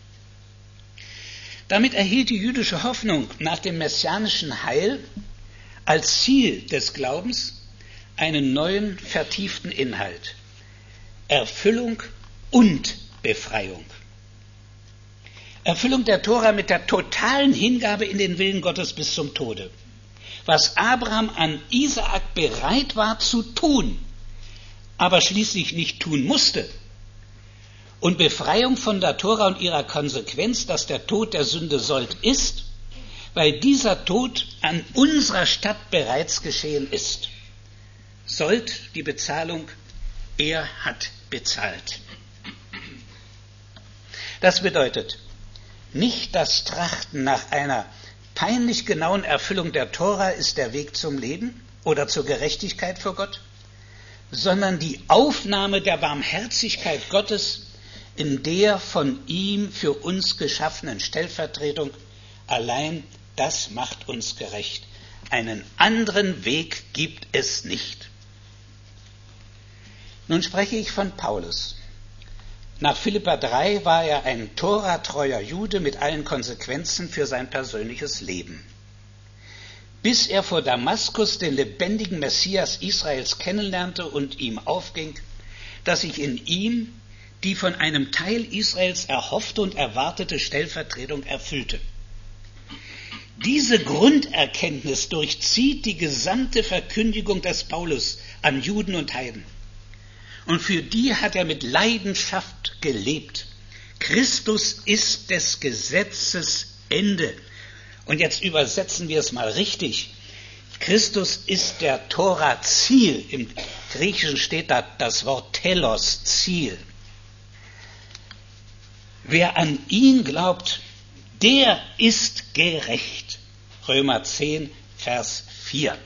Damit erhielt die jüdische Hoffnung nach dem messianischen Heil als Ziel des Glaubens einen neuen, vertieften Inhalt. Erfüllung und Befreiung. Erfüllung der Tora mit der totalen Hingabe in den Willen Gottes bis zum Tode. Was Abraham an Isaak bereit war zu tun, aber schließlich nicht tun musste. Und Befreiung von der Tora und ihrer Konsequenz, dass der Tod der Sünde sollt ist, weil dieser Tod an unserer Stadt bereits geschehen ist. Sollt die Bezahlung, er hat bezahlt. Das bedeutet, nicht das Trachten nach einer peinlich genauen Erfüllung der Tora ist der Weg zum Leben oder zur Gerechtigkeit vor Gott, sondern die Aufnahme der Barmherzigkeit Gottes in der von ihm für uns geschaffenen Stellvertretung. Allein das macht uns gerecht. Einen anderen Weg gibt es nicht. Nun spreche ich von Paulus. Nach Philipper drei war er ein toratreuer Jude mit allen Konsequenzen für sein persönliches Leben. Bis er vor Damaskus den lebendigen Messias Israels kennenlernte und ihm aufging, dass sich in ihm die von einem Teil Israels erhoffte und erwartete Stellvertretung erfüllte. Diese Grunderkenntnis durchzieht die gesamte Verkündigung des Paulus an Juden und Heiden. Und für die hat er mit Leidenschaft gelebt. Christus ist des Gesetzes Ende. Und jetzt übersetzen wir es mal richtig. Christus ist der Tora-Ziel. Im Griechischen steht da das Wort Telos, Ziel. Wer an ihn glaubt, der ist gerecht. Römer zehn, Vers vier.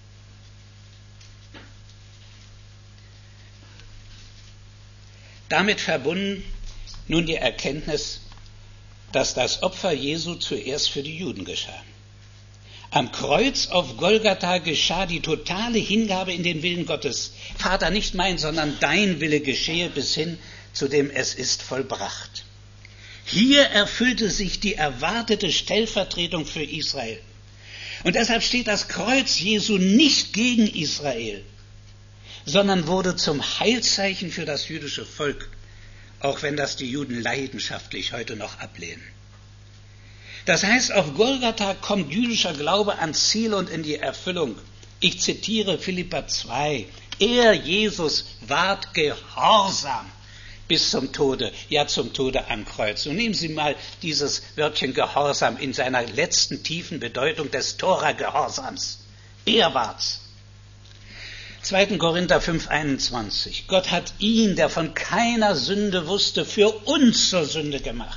Damit verbunden nun die Erkenntnis, dass das Opfer Jesu zuerst für die Juden geschah. Am Kreuz auf Golgatha geschah die totale Hingabe in den Willen Gottes. Vater, nicht mein, sondern dein Wille geschehe bis hin zu dem es ist vollbracht. Hier erfüllte sich die erwartete Stellvertretung für Israel. Und deshalb steht das Kreuz Jesu nicht gegen Israel, sondern wurde zum Heilszeichen für das jüdische Volk, auch wenn das die Juden leidenschaftlich heute noch ablehnen. Das heißt, auf Golgatha kommt jüdischer Glaube ans Ziel und in die Erfüllung. Ich zitiere Philipper zwei. Er, Jesus, ward gehorsam bis zum Tode, ja zum Tode am Kreuz. Und nehmen Sie mal dieses Wörtchen Gehorsam in seiner letzten tiefen Bedeutung des Tora-Gehorsams. Er war's. zweiter Korinther fünf, einundzwanzig. Gott hat ihn, der von keiner Sünde wusste, für uns zur Sünde gemacht.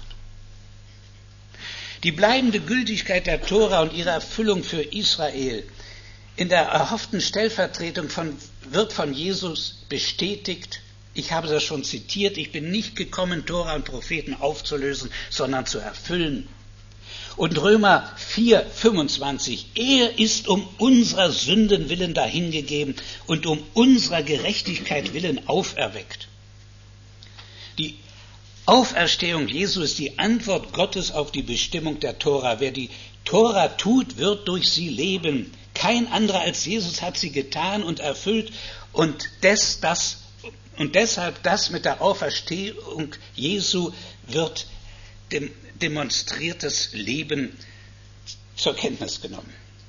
Die bleibende Gültigkeit der Tora und ihre Erfüllung für Israel in der erhofften Stellvertretung von, wird von Jesus bestätigt. Ich habe das schon zitiert. Ich bin nicht gekommen, Tora und Propheten aufzulösen, sondern zu erfüllen. Und Römer vier, fünfundzwanzig, er ist um unserer Sünden willen dahingegeben und um unserer Gerechtigkeit willen auferweckt. Die Auferstehung Jesu ist die Antwort Gottes auf die Bestimmung der Tora. Wer die Tora tut, wird durch sie leben. Kein anderer als Jesus hat sie getan und erfüllt und, des, das, und deshalb das mit der Auferstehung Jesu wird dem demonstriertes Leben zur Kenntnis genommen.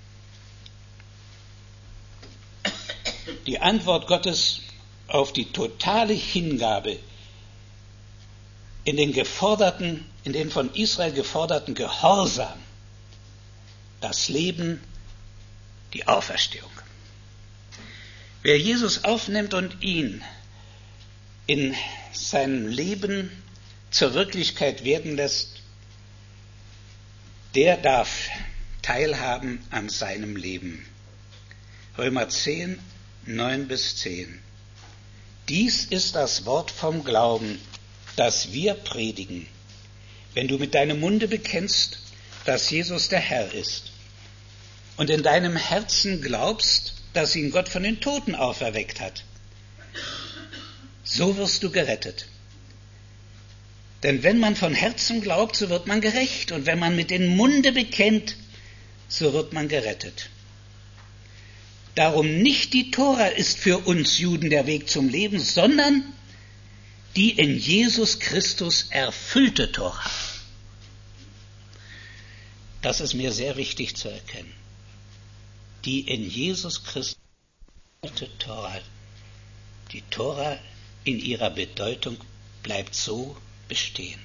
Die Antwort Gottes auf die totale Hingabe in den geforderten, in den von Israel geforderten Gehorsam, das Leben, die Auferstehung. Wer Jesus aufnimmt und ihn in seinem Leben zur Wirklichkeit werden lässt, der darf teilhaben an seinem Leben. Römer zehn, neun bis zehn. Dies ist das Wort vom Glauben, das wir predigen. Wenn du mit deinem Munde bekennst, dass Jesus der Herr ist und in deinem Herzen glaubst, dass ihn Gott von den Toten auferweckt hat, so wirst du gerettet. Denn wenn man von Herzen glaubt, so wird man gerecht. Und wenn man mit dem Munde bekennt, so wird man gerettet. Darum nicht die Tora ist für uns Juden der Weg zum Leben, sondern die in Jesus Christus erfüllte Tora. Das ist mir sehr wichtig zu erkennen. Die in Jesus Christus erfüllte Tora. Die Tora in ihrer Bedeutung bleibt so bestehen.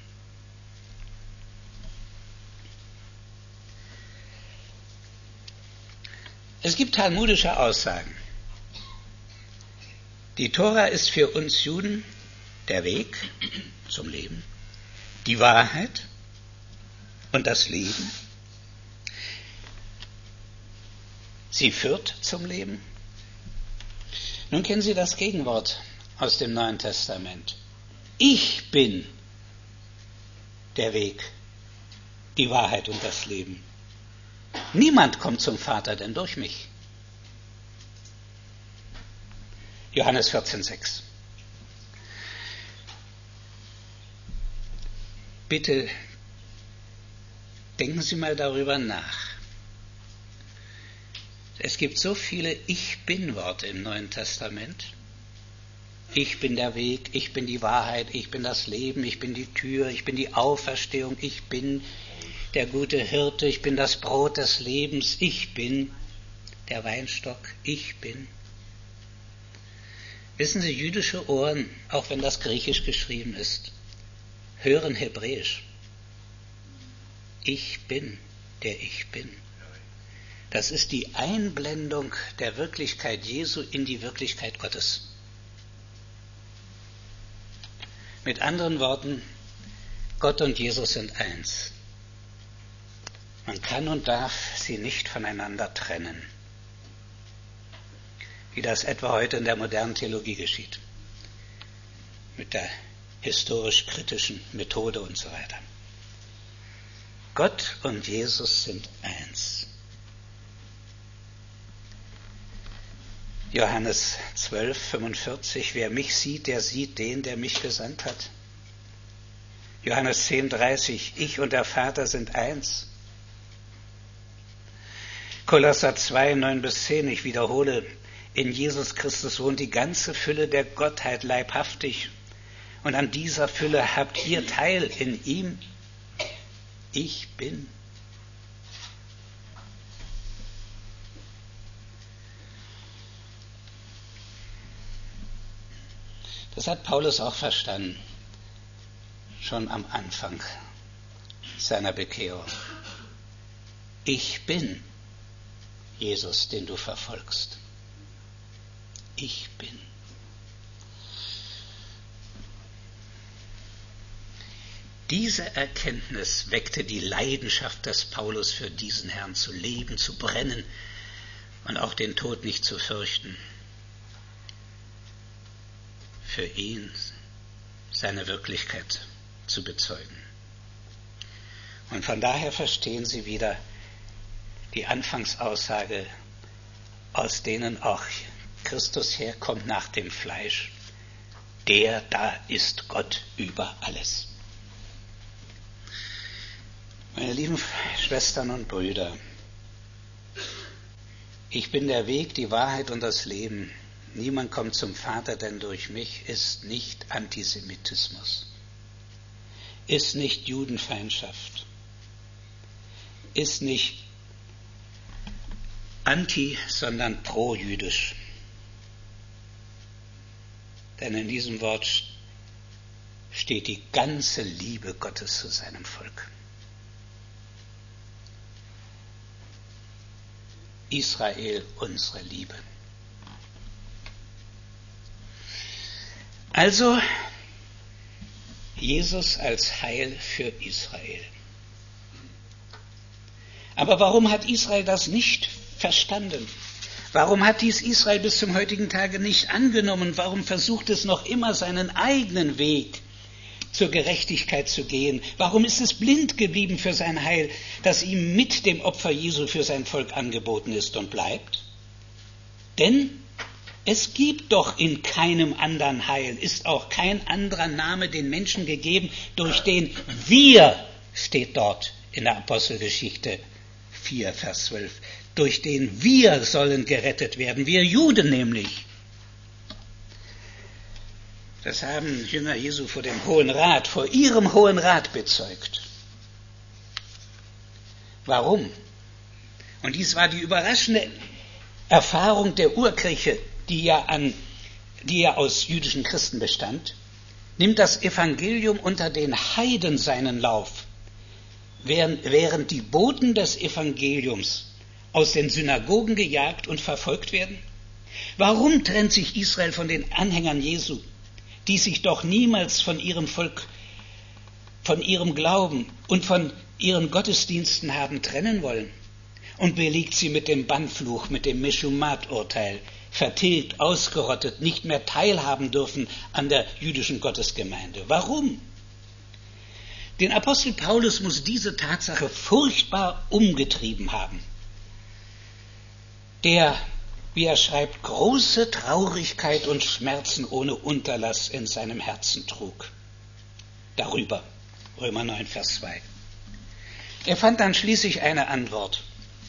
Es gibt talmudische Aussagen. Die Tora ist für uns Juden der Weg zum Leben. die Wahrheit und das Leben. Sie führt zum Leben. Nun kennen Sie das Gegenwort aus dem Neuen Testament. Ich bin der Weg, die Wahrheit und das Leben. Niemand kommt zum Vater, denn durch mich. Johannes vierzehn, sechs. Bitte denken Sie mal darüber nach. Es gibt so viele Ich-Bin-Worte im Neuen Testament. Ich bin der Weg, ich bin die Wahrheit, ich bin das Leben, ich bin die Tür, ich bin die Auferstehung, ich bin der gute Hirte, ich bin das Brot des Lebens, ich bin der Weinstock, ich bin. Wissen Sie, jüdische Ohren, auch wenn das griechisch geschrieben ist, hören Hebräisch. Ich bin, der ich bin. Das ist die Einblendung der Wirklichkeit Jesu in die Wirklichkeit Gottes. Mit anderen Worten, Gott und Jesus sind eins. Man kann und darf sie nicht voneinander trennen, wie das etwa heute in der modernen Theologie geschieht, mit der historisch-kritischen Methode und so weiter. Gott und Jesus sind eins. Johannes zwölf, fünfundvierzig, wer mich sieht, der sieht den, der mich gesandt hat. Johannes zehn, dreißig, ich und der Vater sind eins. Kolosser zwei, neun bis zehn, ich wiederhole, in Jesus Christus wohnt die ganze Fülle der Gottheit leibhaftig und an dieser Fülle habt ihr Teil in ihm. Ich bin. Das hat Paulus auch verstanden, schon am Anfang seiner Bekehrung. Ich bin Jesus, den du verfolgst. Ich bin. Diese Erkenntnis weckte die Leidenschaft des Paulus für diesen Herrn zu leben, zu brennen und auch den Tod nicht zu fürchten. Für ihn seine Wirklichkeit zu bezeugen. Und von daher verstehen Sie wieder die Anfangsaussage, aus denen auch Christus herkommt nach dem Fleisch. Der da ist Gott über alles. Meine lieben Schwestern und Brüder, ich bin der Weg, die Wahrheit und das Leben. Niemand kommt zum Vater, denn durch mich ist nicht Antisemitismus, ist nicht Judenfeindschaft, ist nicht anti, sondern pro-jüdisch. Denn in diesem Wort steht die ganze Liebe Gottes zu seinem Volk. Israel, unsere Liebe. Also Jesus als Heil für Israel. Aber warum hat Israel das nicht verstanden? Warum hat dies Israel bis zum heutigen Tage nicht angenommen? Warum versucht es noch immer, seinen eigenen Weg zur Gerechtigkeit zu gehen? Warum ist es blind geblieben für sein Heil, das ihm mit dem Opfer Jesu für sein Volk angeboten ist und bleibt? Denn es gibt doch in keinem anderen Heil, ist auch kein anderer Name den Menschen gegeben, durch den wir, steht dort in der Apostelgeschichte vier, Vers zwölf, durch den wir sollen gerettet werden, wir Juden nämlich. Das haben Jünger Jesu vor dem Hohen Rat, vor ihrem Hohen Rat bezeugt. Warum? Und dies war die überraschende Erfahrung der Urkirche, die ja, an, die ja aus jüdischen Christen bestand. Nimmt das Evangelium unter den Heiden seinen Lauf, während, während die Boten des Evangeliums aus den Synagogen gejagt und verfolgt werden? Warum trennt sich Israel von den Anhängern Jesu, die sich doch niemals von ihrem Volk von ihrem Glauben und von ihren Gottesdiensten haben trennen wollen und belegt sie mit dem Bannfluch, mit dem Meshumat-Urteil, vertilgt, ausgerottet, nicht mehr teilhaben dürfen an der jüdischen Gottesgemeinde. Warum? Den Apostel Paulus muss diese Tatsache furchtbar umgetrieben haben, der, wie er schreibt, große Traurigkeit und Schmerzen ohne Unterlass in seinem Herzen trug. Darüber, Römer neun, Vers zwei. Er fand dann schließlich eine Antwort.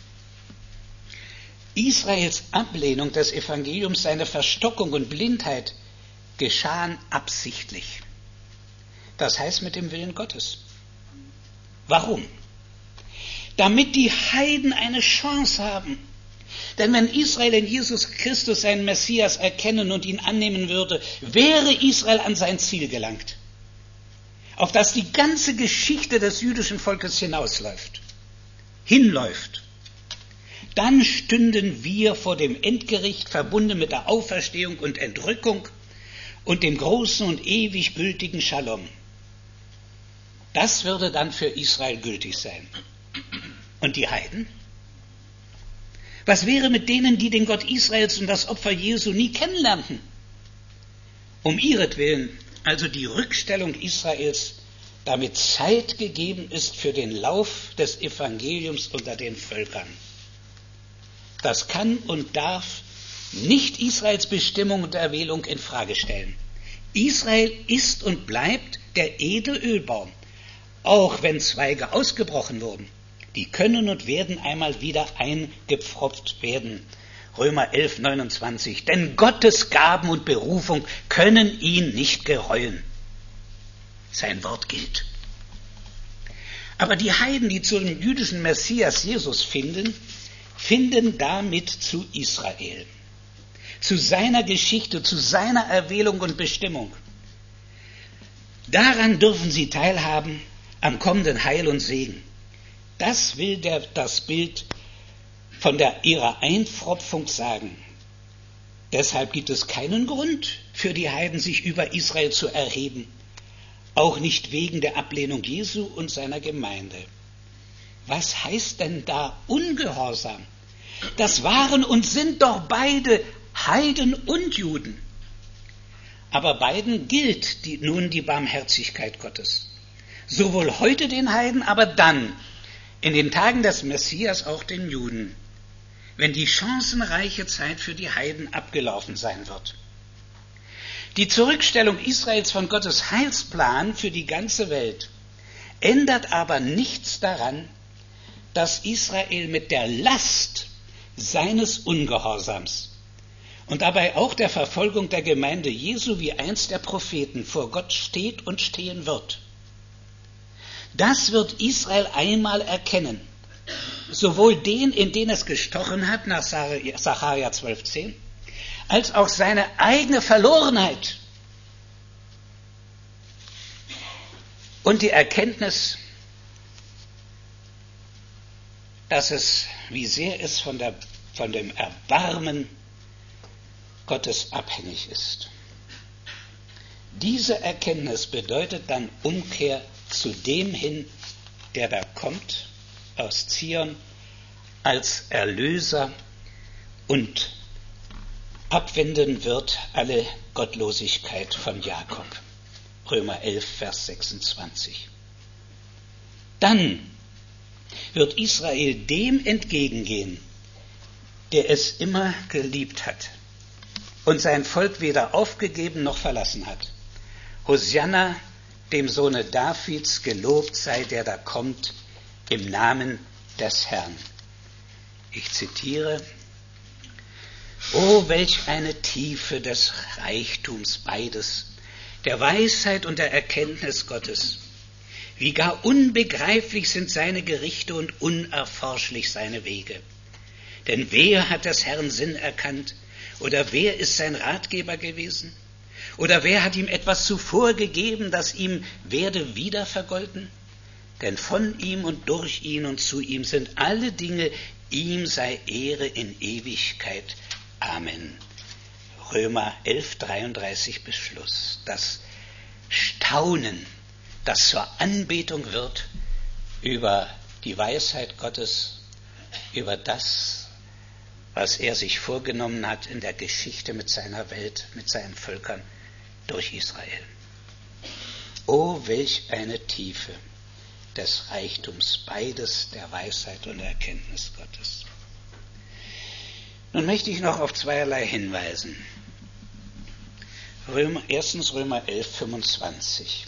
Israels Ablehnung des Evangeliums, seine Verstockung und Blindheit geschahen absichtlich. Das heißt mit dem Willen Gottes. Warum? Damit die Heiden eine Chance haben. Denn wenn Israel in Jesus Christus seinen Messias erkennen und ihn annehmen würde, wäre Israel an sein Ziel gelangt, auf das die ganze Geschichte des jüdischen Volkes hinausläuft, hinläuft. Dann stünden wir vor dem Endgericht, verbunden mit der Auferstehung und Entrückung und dem großen und ewig gültigen Shalom. Das würde dann für Israel gültig sein. Und die Heiden? Was wäre mit denen, die den Gott Israels und das Opfer Jesu nie kennenlernten? Um ihretwillen, also die Rückstellung Israels, damit Zeit gegeben ist für den Lauf des Evangeliums unter den Völkern. Das kann und darf nicht Israels Bestimmung und Erwählung in Frage stellen. Israel ist und bleibt der edle Ölbaum, auch wenn Zweige ausgebrochen wurden. Die können und werden einmal wieder eingepfropft werden. Römer elf, neunundzwanzig. Denn Gottes Gaben und Berufung können ihn nicht gereuen. Sein Wort gilt. Aber die Heiden, die zum jüdischen Messias Jesus finden, finden damit zu Israel, zu seiner Geschichte, zu seiner Erwählung und Bestimmung. Daran dürfen sie teilhaben am kommenden Heil und Segen. Das will der, das Bild von der, ihrer Einpfropfung sagen. Deshalb gibt es keinen Grund für die Heiden, sich über Israel zu erheben, auch nicht wegen der Ablehnung Jesu und seiner Gemeinde. Was heißt denn da Ungehorsam? Das waren und sind doch beide Heiden und Juden. Aber beiden gilt die, nun die Barmherzigkeit Gottes. Sowohl heute den Heiden, aber dann, in den Tagen des Messias, auch den Juden, wenn die chancenreiche Zeit für die Heiden abgelaufen sein wird. Die Zurückstellung Israels von Gottes Heilsplan für die ganze Welt ändert aber nichts daran, dass Israel mit der Last seines Ungehorsams und dabei auch der Verfolgung der Gemeinde Jesu wie einst der Propheten vor Gott steht und stehen wird. Das wird Israel einmal erkennen, sowohl den, in den es gestochen hat, nach Sacharja zwölf, zehn, als auch seine eigene Verlorenheit und die Erkenntnis, dass es, wie sehr es von, der, von dem Erbarmen Gottes abhängig ist. Diese Erkenntnis bedeutet dann Umkehr zu dem hin, der da kommt aus Zion als Erlöser und abwenden wird alle Gottlosigkeit von Jakob. Römer elf, Vers sechsundzwanzig. Dann wird Israel dem entgegengehen, der es immer geliebt hat und sein Volk weder aufgegeben noch verlassen hat. Hosianna, dem Sohne Davids, gelobt sei, der da kommt, im Namen des Herrn. Ich zitiere: O, welch eine Tiefe des Reichtums beides, der Weisheit und der Erkenntnis Gottes. Wie gar unbegreiflich sind seine Gerichte und unerforschlich seine Wege. Denn wer hat des Herrn Sinn erkannt? Oder wer ist sein Ratgeber gewesen? Oder wer hat ihm etwas zuvor gegeben, das ihm werde wieder vergolten? Denn von ihm und durch ihn und zu ihm sind alle Dinge, ihm sei Ehre in Ewigkeit. Amen. Römer elf, dreiunddreißig bis Schluss. Das Staunen das zur Anbetung wird über die Weisheit Gottes, über das, was er sich vorgenommen hat in der Geschichte mit seiner Welt, mit seinen Völkern durch Israel. Oh, welch eine Tiefe des Reichtums, beides der Weisheit und der Erkenntnis Gottes. Nun möchte ich noch auf zweierlei hinweisen. Römer, erstens Römer elf, fünfundzwanzig.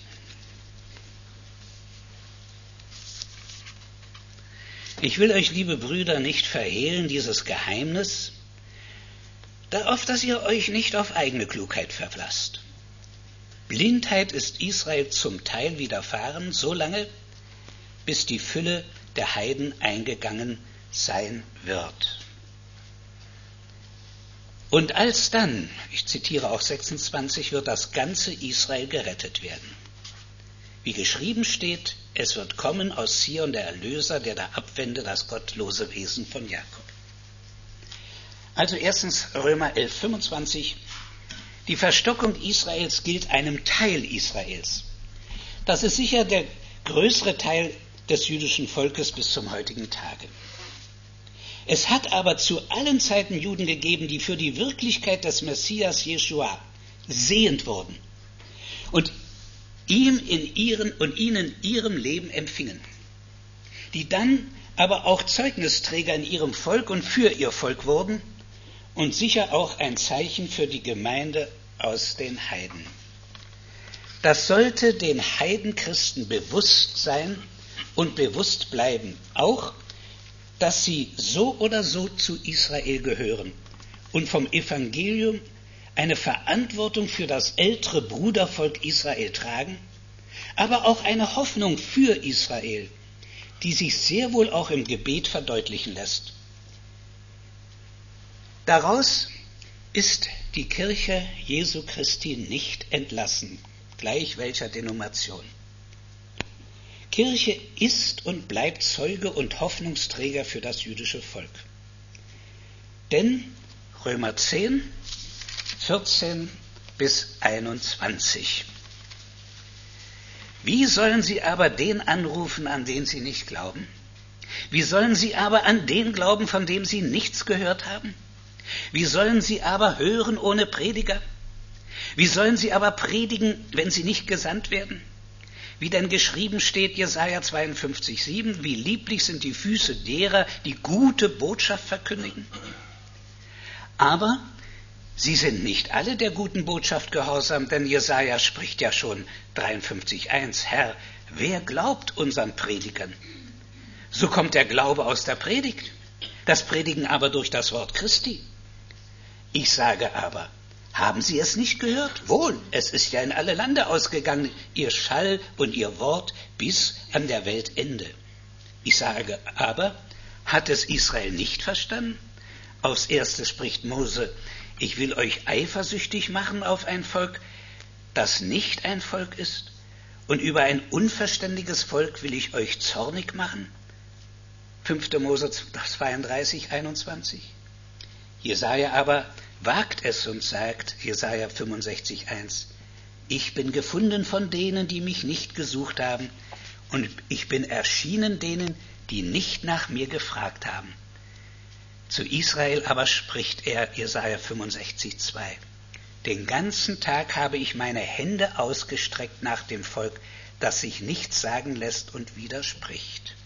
Ich will euch, liebe Brüder, nicht verhehlen, dieses Geheimnis, auf dass ihr euch nicht auf eigene Klugheit verlasst. Blindheit ist Israel zum Teil widerfahren, solange, bis die Fülle der Heiden eingegangen sein wird. Und alsdann, ich zitiere auch sechsundzwanzig, wird das ganze Israel gerettet werden. Wie geschrieben steht, es wird kommen aus Zion der Erlöser, der da abwende das gottlose Wesen von Jakob. Also erstens Römer elf, fünfundzwanzig. Die Verstockung Israels gilt einem Teil Israels. Das ist sicher der größere Teil des jüdischen Volkes bis zum heutigen Tage. Es hat aber zu allen Zeiten Juden gegeben, die für die Wirklichkeit des Messias Jeschua sehend wurden und ihm in ihren und ihnen ihrem Leben empfingen, die dann aber auch Zeugnisträger in ihrem Volk und für ihr Volk wurden und sicher auch ein Zeichen für die Gemeinde aus den Heiden. Das sollte den Heidenchristen bewusst sein und bewusst bleiben, auch, dass sie so oder so zu Israel gehören und vom Evangelium eine Verantwortung für das ältere Brudervolk Israel tragen, aber auch eine Hoffnung für Israel, die sich sehr wohl auch im Gebet verdeutlichen lässt. Daraus ist die Kirche Jesu Christi nicht entlassen, gleich welcher Denomination. Kirche ist und bleibt Zeuge und Hoffnungsträger für das jüdische Volk. Denn Römer zehn, vierzehn bis einundzwanzig. Wie sollen sie aber den anrufen, an den sie nicht glauben? Wie sollen sie aber an den glauben, von dem sie nichts gehört haben? Wie sollen sie aber hören ohne Prediger? Wie sollen sie aber predigen, wenn sie nicht gesandt werden? Wie denn geschrieben steht, Jesaja zweiundfünfzig, sieben, wie lieblich sind die Füße derer, die gute Botschaft verkündigen. Aber sie sind nicht alle der guten Botschaft gehorsam, denn Jesaja spricht ja schon dreiundfünfzig, eins, Herr, wer glaubt unseren Predigern? So kommt der Glaube aus der Predigt, das Predigen aber durch das Wort Christi. Ich sage aber, haben Sie es nicht gehört? Wohl, es ist ja in alle Lande ausgegangen, Ihr Schall und Ihr Wort bis an der Weltende. Ich sage aber, hat es Israel nicht verstanden? Aufs Erste spricht Mose, ich will euch eifersüchtig machen auf ein Volk, das nicht ein Volk ist, und über ein unverständiges Volk will ich euch zornig machen. fünfter Mose zweiunddreißig, einundzwanzig. Jesaja aber wagt es und sagt, Jesaja fünfundsechzig, eins, ich bin gefunden von denen, die mich nicht gesucht haben, und ich bin erschienen denen, die nicht nach mir gefragt haben. Zu Israel aber spricht er, Jesaja fünfundsechzig, zwei, den ganzen Tag habe ich meine Hände ausgestreckt nach dem Volk, das sich nichts sagen lässt und widerspricht.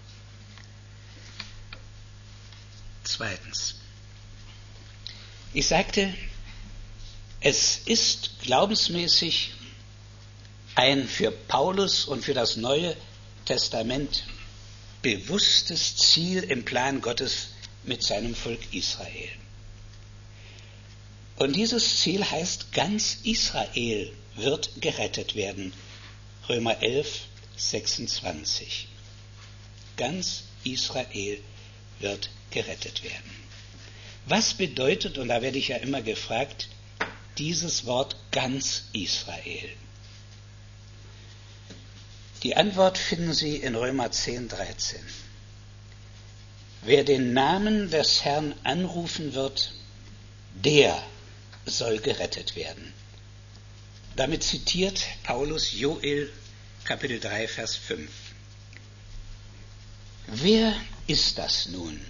Zweitens. Ich sagte, es ist glaubensmäßig ein für Paulus und für das Neue Testament bewusstes Ziel im Plan Gottes mit seinem Volk Israel. Und dieses Ziel heißt, ganz Israel wird gerettet werden. Römer elf, sechsundzwanzig. Ganz Israel wird gerettet werden. Was bedeutet, und da werde ich ja immer gefragt, dieses Wort ganz Israel? Die Antwort finden Sie in Römer zehn, dreizehn. Wer den Namen des Herrn anrufen wird, der soll gerettet werden. Damit zitiert Paulus Joel Kapitel drei, Vers fünf. Wer ist das nun?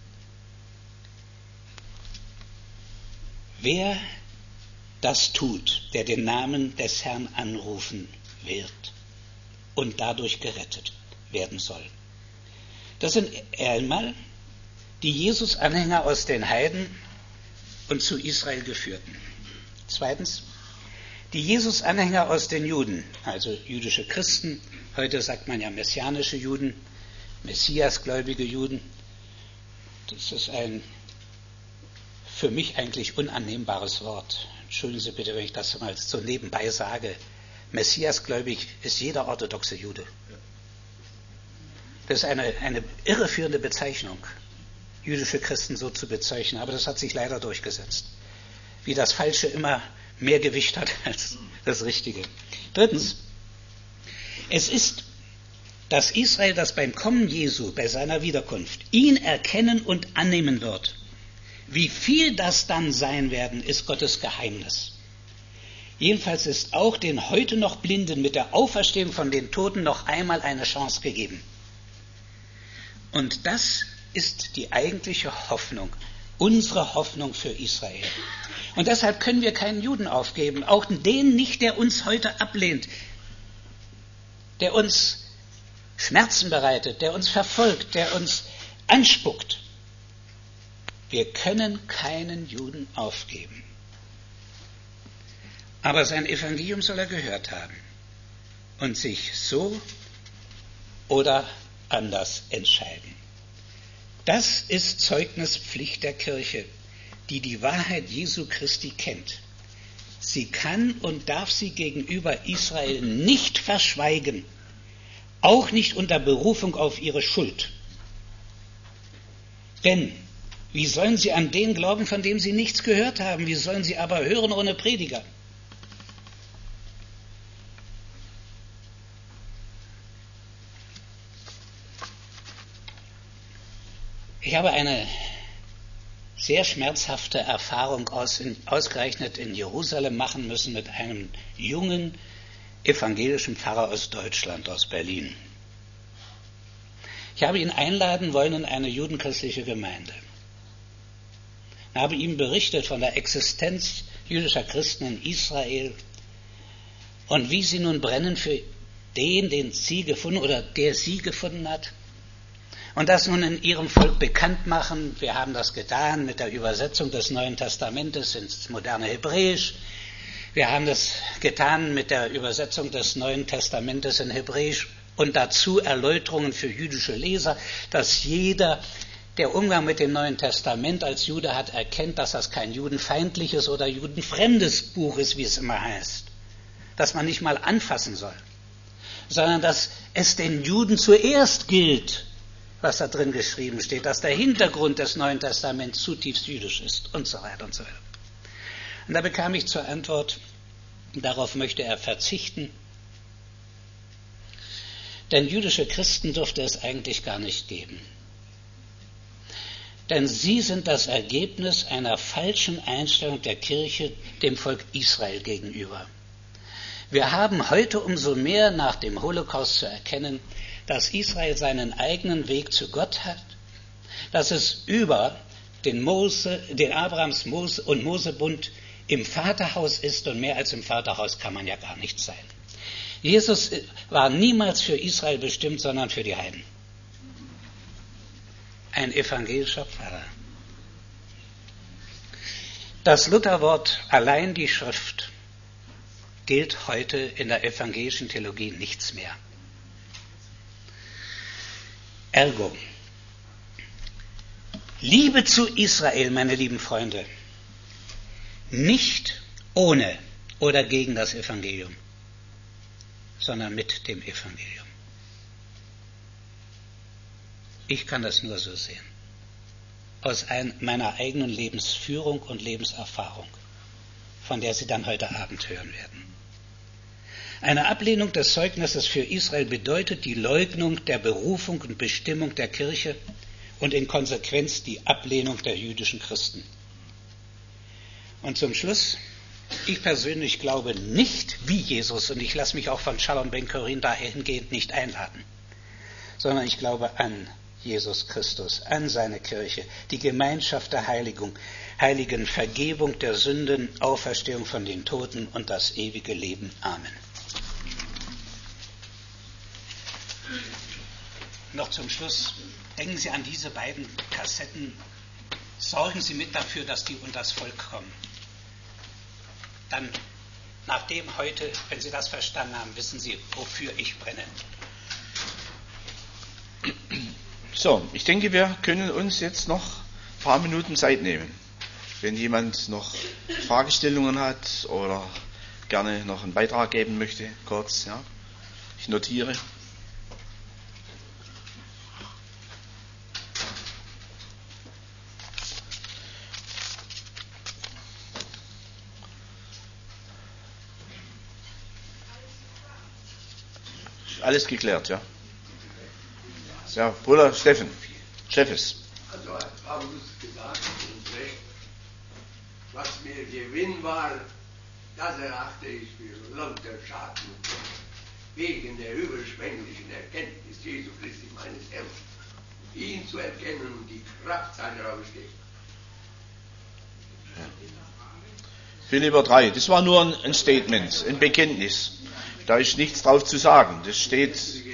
Wer das tut, der den Namen des Herrn anrufen wird und dadurch gerettet werden soll. Das sind einmal die Jesus-Anhänger aus den Heiden und zu Israel geführten. Zweitens, die Jesus-Anhänger aus den Juden, also jüdische Christen, heute sagt man ja messianische Juden, Messiasgläubige Juden. Das ist ein für mich eigentlich unannehmbares Wort. Entschuldigen Sie bitte, wenn ich das mal so nebenbei sage. Messiasgläubig ist jeder orthodoxe Jude. Das ist eine, eine irreführende Bezeichnung, jüdische Christen so zu bezeichnen, aber das hat sich leider durchgesetzt. Wie das Falsche immer mehr Gewicht hat als das Richtige. Drittens, es ist das Israel, das beim Kommen Jesu, bei seiner Wiederkunft, ihn erkennen und annehmen wird. Wie viel das dann sein werden, ist Gottes Geheimnis. Jedenfalls ist auch den heute noch Blinden mit der Auferstehung von den Toten noch einmal eine Chance gegeben. Und das ist die eigentliche Hoffnung, unsere Hoffnung für Israel. Und deshalb können wir keinen Juden aufgeben, auch den nicht, der uns heute ablehnt, der uns Schmerzen bereitet, der uns verfolgt, der uns anspuckt. Wir können keinen Juden aufgeben. Aber sein Evangelium soll er gehört haben und sich so oder anders entscheiden. Das ist Zeugnispflicht der Kirche, die die Wahrheit Jesu Christi kennt. Sie kann und darf sie gegenüber Israel nicht verschweigen, auch nicht unter Berufung auf ihre Schuld. Denn wie sollen sie an den glauben, von dem sie nichts gehört haben? Wie sollen sie aber hören ohne Prediger? Ich habe eine sehr schmerzhafte Erfahrung aus, in, ausgerechnet in Jerusalem machen müssen mit einem jungen evangelischen Pfarrer aus Deutschland, aus Berlin. Ich habe ihn einladen wollen in eine judenchristliche Gemeinde. Ich habe ihm berichtet von der Existenz jüdischer Christen in Israel und wie sie nun brennen für den, den sie gefunden oder der sie gefunden hat. Und das nun in ihrem Volk bekannt machen. Wir haben das getan mit der Übersetzung des Neuen Testamentes ins moderne Hebräisch. Wir haben das getan mit der Übersetzung des Neuen Testamentes in Hebräisch und dazu Erläuterungen für jüdische Leser, dass jeder, der Umgang mit dem Neuen Testament als Jude hat, erkennt, dass das kein judenfeindliches oder judenfremdes Buch ist, wie es immer heißt. Dass man nicht mal anfassen soll, sondern dass es den Juden zuerst gilt, was da drin geschrieben steht, dass der Hintergrund des Neuen Testaments zutiefst jüdisch ist und so weiter und so weiter. Und da bekam ich zur Antwort, darauf möchte er verzichten, denn jüdische Christen dürfte es eigentlich gar nicht geben. Denn sie sind das Ergebnis einer falschen Einstellung der Kirche dem Volk Israel gegenüber. Wir haben heute umso mehr nach dem Holocaust zu erkennen, dass Israel seinen eigenen Weg zu Gott hat, dass es über den, Mose, den Abrahams Mose und Mosebund im Vaterhaus ist und mehr als im Vaterhaus kann man ja gar nicht sein. Jesus war niemals für Israel bestimmt, sondern für die Heiden. Ein evangelischer Pfarrer. Das Lutherwort allein die Schrift gilt heute in der evangelischen Theologie nichts mehr. Ergo, Liebe zu Israel, meine lieben Freunde, nicht ohne oder gegen das Evangelium, sondern mit dem Evangelium. Ich kann das nur so sehen, aus ein, meiner eigenen Lebensführung und Lebenserfahrung, von der Sie dann heute Abend hören werden. Eine Ablehnung des Zeugnisses für Israel bedeutet die Leugnung der Berufung und Bestimmung der Kirche und in Konsequenz die Ablehnung der jüdischen Christen. Und zum Schluss Ich persönlich glaube nicht wie Jesus und ich lasse mich auch von Shalom Ben-Chorin dahingehend nicht einladen, sondern ich glaube an Jesus Christus, an seine Kirche, die Gemeinschaft der Heiligung, Heiligen, Vergebung der Sünden, Auferstehung von den Toten und das ewige Leben. Amen. Noch zum Schluss, denken Sie an diese beiden Kassetten, sorgen Sie mit dafür, dass die unter das Volk kommen. Dann, nachdem heute, wenn Sie das verstanden haben, wissen Sie, wofür ich brenne. So, ich denke, wir können uns jetzt noch ein paar Minuten Zeit nehmen. Wenn jemand noch Fragestellungen hat oder gerne noch einen Beitrag geben möchte, kurz, ja. Ich notiere. Alles geklärt, ja. Ja, Bruder Steffen, Chefes. Also hat Paulus gesagt, und recht, was mir Gewinn war, das erachte ich für lauter Schaden, wegen der überschwänglichen Erkenntnis Jesu Christi meines Herrn, ihn zu erkennen und die Kraft seiner Auferstehung. Ja. Philipper drei, das war nur ein, ein Statement, ein Bekenntnis. Da ist nichts drauf zu sagen. Das steht,